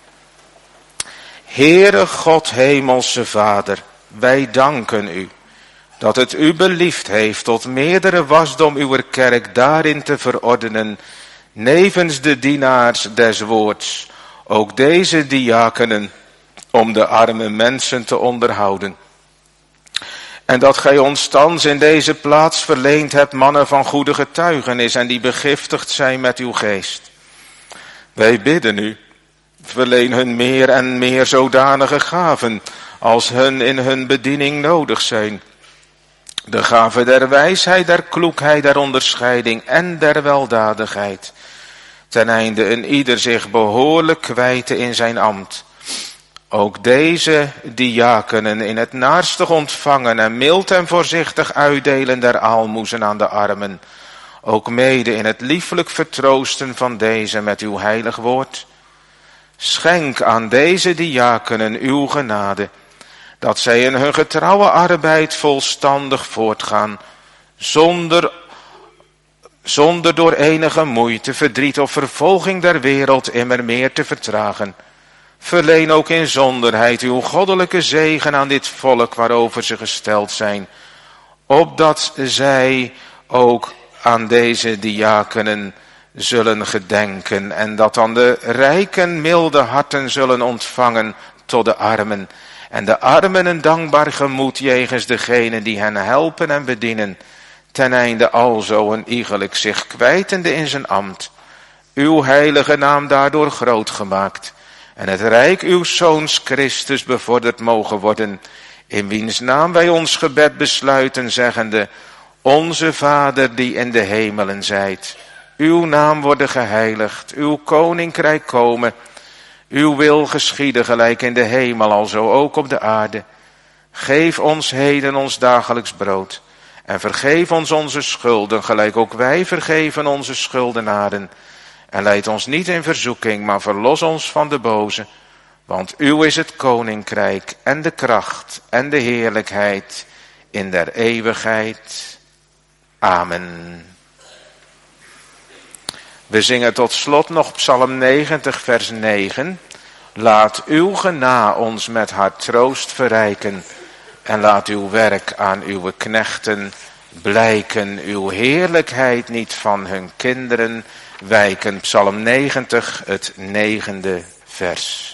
Heere God, hemelse Vader, wij danken u, dat het u beliefd heeft tot meerdere wasdom uw kerk daarin te verordenen, nevens de dienaars des woords, ook deze diakenen, om de arme mensen te onderhouden. En dat gij ons thans in deze plaats verleend hebt mannen van goede getuigenis en die begiftigd zijn met uw geest. Wij bidden u, verleen hun meer en meer zodanige gaven als hun in hun bediening nodig zijn. De gave der wijsheid, der kloekheid, der onderscheiding en der weldadigheid. ten einde een ieder zich behoorlijk kwijte in zijn ambt. Ook deze diakenen in het naarstig ontvangen en mild en voorzichtig uitdelen der aalmoezen aan de armen. Ook mede in het lieflijk vertroosten van deze met uw heilig woord. Schenk aan deze diakenen uw genade, dat zij in hun getrouwe arbeid volstandig voortgaan, zonder door enige moeite, verdriet of vervolging der wereld immer meer te vertragen. Verleen ook in zonderheid uw goddelijke zegen aan dit volk waarover ze gesteld zijn, opdat zij ook aan deze diakenen zullen gedenken en dat dan de rijken milde harten zullen ontvangen tot de armen en de armen een dankbaar gemoed jegens degenen die hen helpen en bedienen, ten einde alzo een iegelijk zich kwijtende in zijn ambt, uw heilige naam daardoor groot gemaakt en het rijk uw Zoons Christus bevorderd mogen worden, in wiens naam wij ons gebed besluiten, zeggende: Onze Vader die in de hemelen zijt, uw naam worden geheiligd, uw koninkrijk komen, uw wil geschieden gelijk in de hemel, alzo ook op de aarde. Geef ons heden ons dagelijks brood en vergeef ons onze schulden, gelijk ook wij vergeven onze schuldenaren. En leid ons niet in verzoeking, maar verlos ons van de boze. Want uw is het koninkrijk en de kracht en de heerlijkheid in der eeuwigheid. Amen. We zingen tot slot nog Psalm 90 vers 9. Laat uw gena ons met haar troost verrijken. En laat uw werk aan uw knechten blijken. Uw heerlijkheid niet van hun kinderen wijken. Psalm 90, het 9e vers.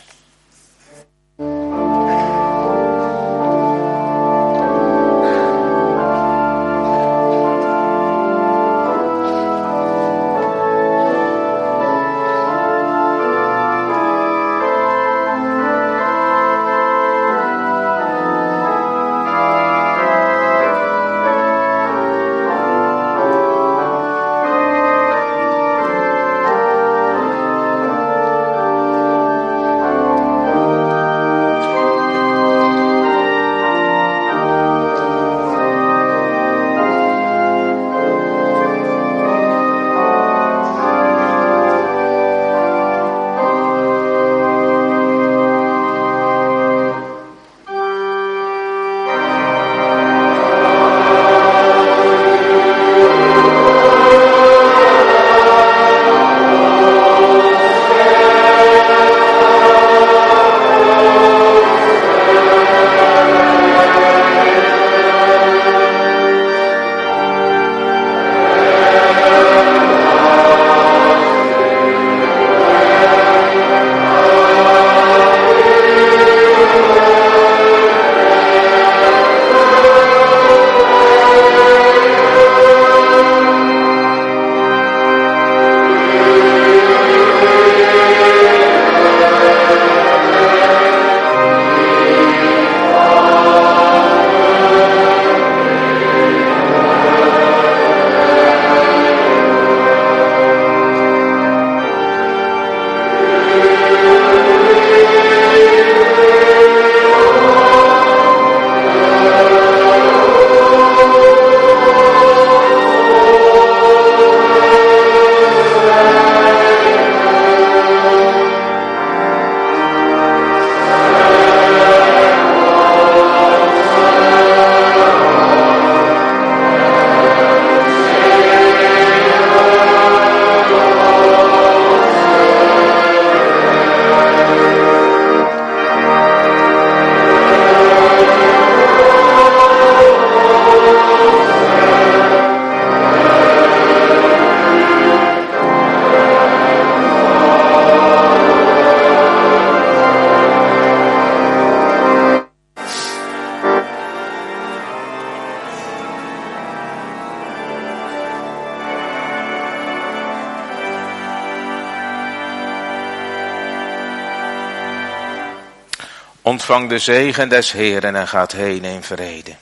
Ontvang de zegen des Heeren en gaat heen in vrede.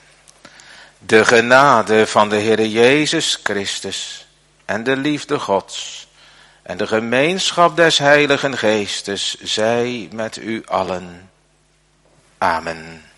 De genade van de Heere Jezus Christus en de liefde Gods En de gemeenschap des Heiligen Geestes zij met u allen. Amen.